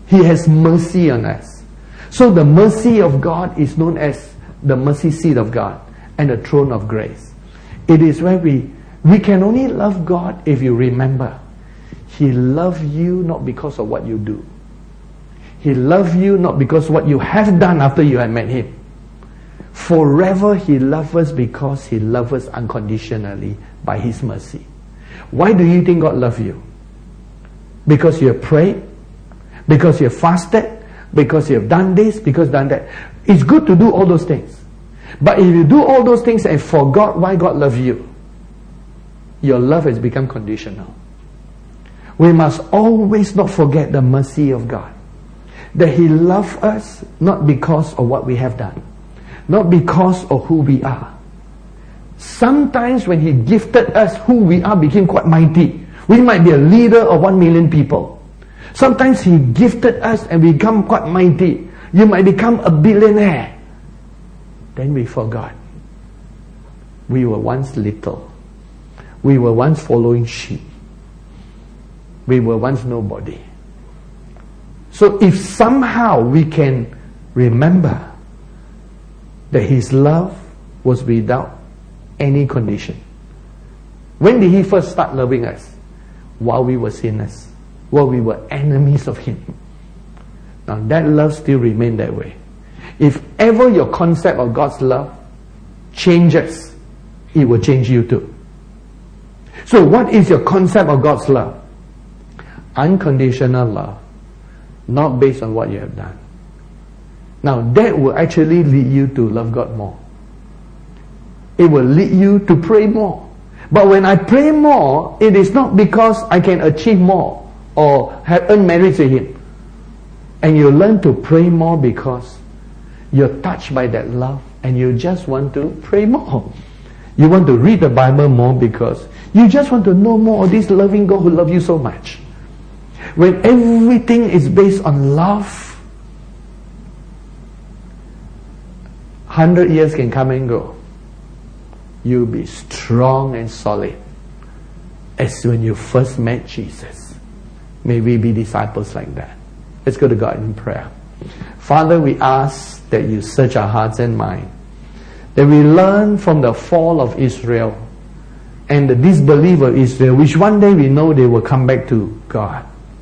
He has mercy on us. So the mercy of God is known as the mercy seat of God and the throne of grace. It is where we can only love God if you remember He loved you not because of what you do. He loved you not because what you have done after you had met Him. Forever He loved us because He loved us unconditionally by His mercy. Why do you think God loves you? Because you have prayed? Because you have fasted? Because you have done this? Because done that? It's good to do all those things. But if you do all those things and forgot why God loves you, your love has become conditional. We must always not forget the mercy of God. That He loved us not because of what we have done, not because of who we are. Sometimes when He gifted us, who we are became quite mighty. We might be a leader of 1 million people. Sometimes He gifted us and we become quite mighty. You might become a billionaire. Then we forgot. We were once little. We were once following sheep. We were once nobody. So if somehow we can remember that His love was without any condition. When did He first start loving us? While we were sinners. While we were enemies of Him. Now that love still remains that way. If ever your concept of God's love changes, it will change you too. So what is your concept of God's love? Unconditional love. Not based on what you have done. Now that will actually lead you to love God more. It will lead you to pray more. But when I pray more, it is not because I can achieve more or have earned merit to Him. And you learn to pray more because you're touched by that love and you just want to pray more. You want to read the Bible more because you just want to know more of this loving God who loves you so much. When everything is based on love, 100 years can come and go. You'll be strong and solid as when you first met Jesus. May we be disciples like that. Let's go to God in prayer. Father, we ask that you search our hearts and minds, that we learn from the fall of Israel and the disbelief of Israel, which one day we know they will come back to God.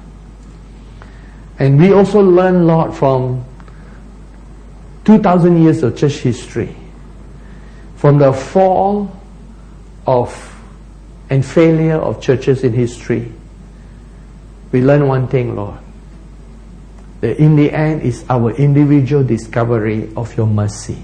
And we also learn, Lord, from 2,000 years of church history, from the fall of and failure of churches in history. We learn one thing, Lord, that in the end is our individual discovery of your mercy.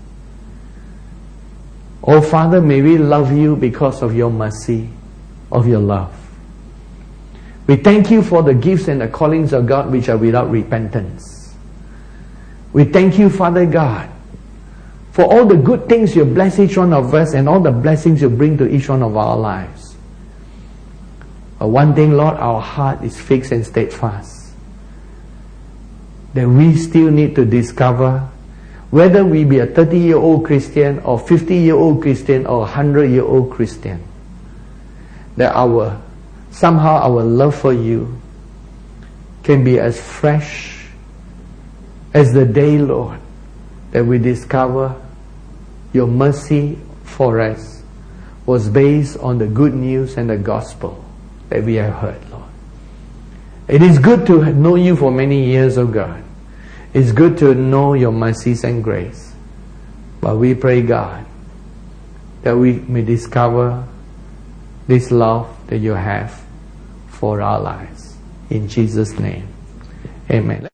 Oh Father, may we love you because of your mercy, of your love. We thank you for the gifts and the callings of God which are without repentance. We thank you, Father God, for all the good things you bless each one of us and all the blessings you bring to each one of our lives. But one thing, Lord, our heart is fixed and steadfast. That we still need to discover whether we be a 30-year-old Christian or 50-year-old Christian or 100-year-old Christian, that somehow our love for you can be as fresh as the day, Lord, that we discover your mercy for us was based on the good news and the gospel that we have heard, Lord. It is good to know you for many years, oh God. It's good to know your mercies and grace. But we pray, God, that we may discover this love that you have for our lives. In Jesus' name, amen.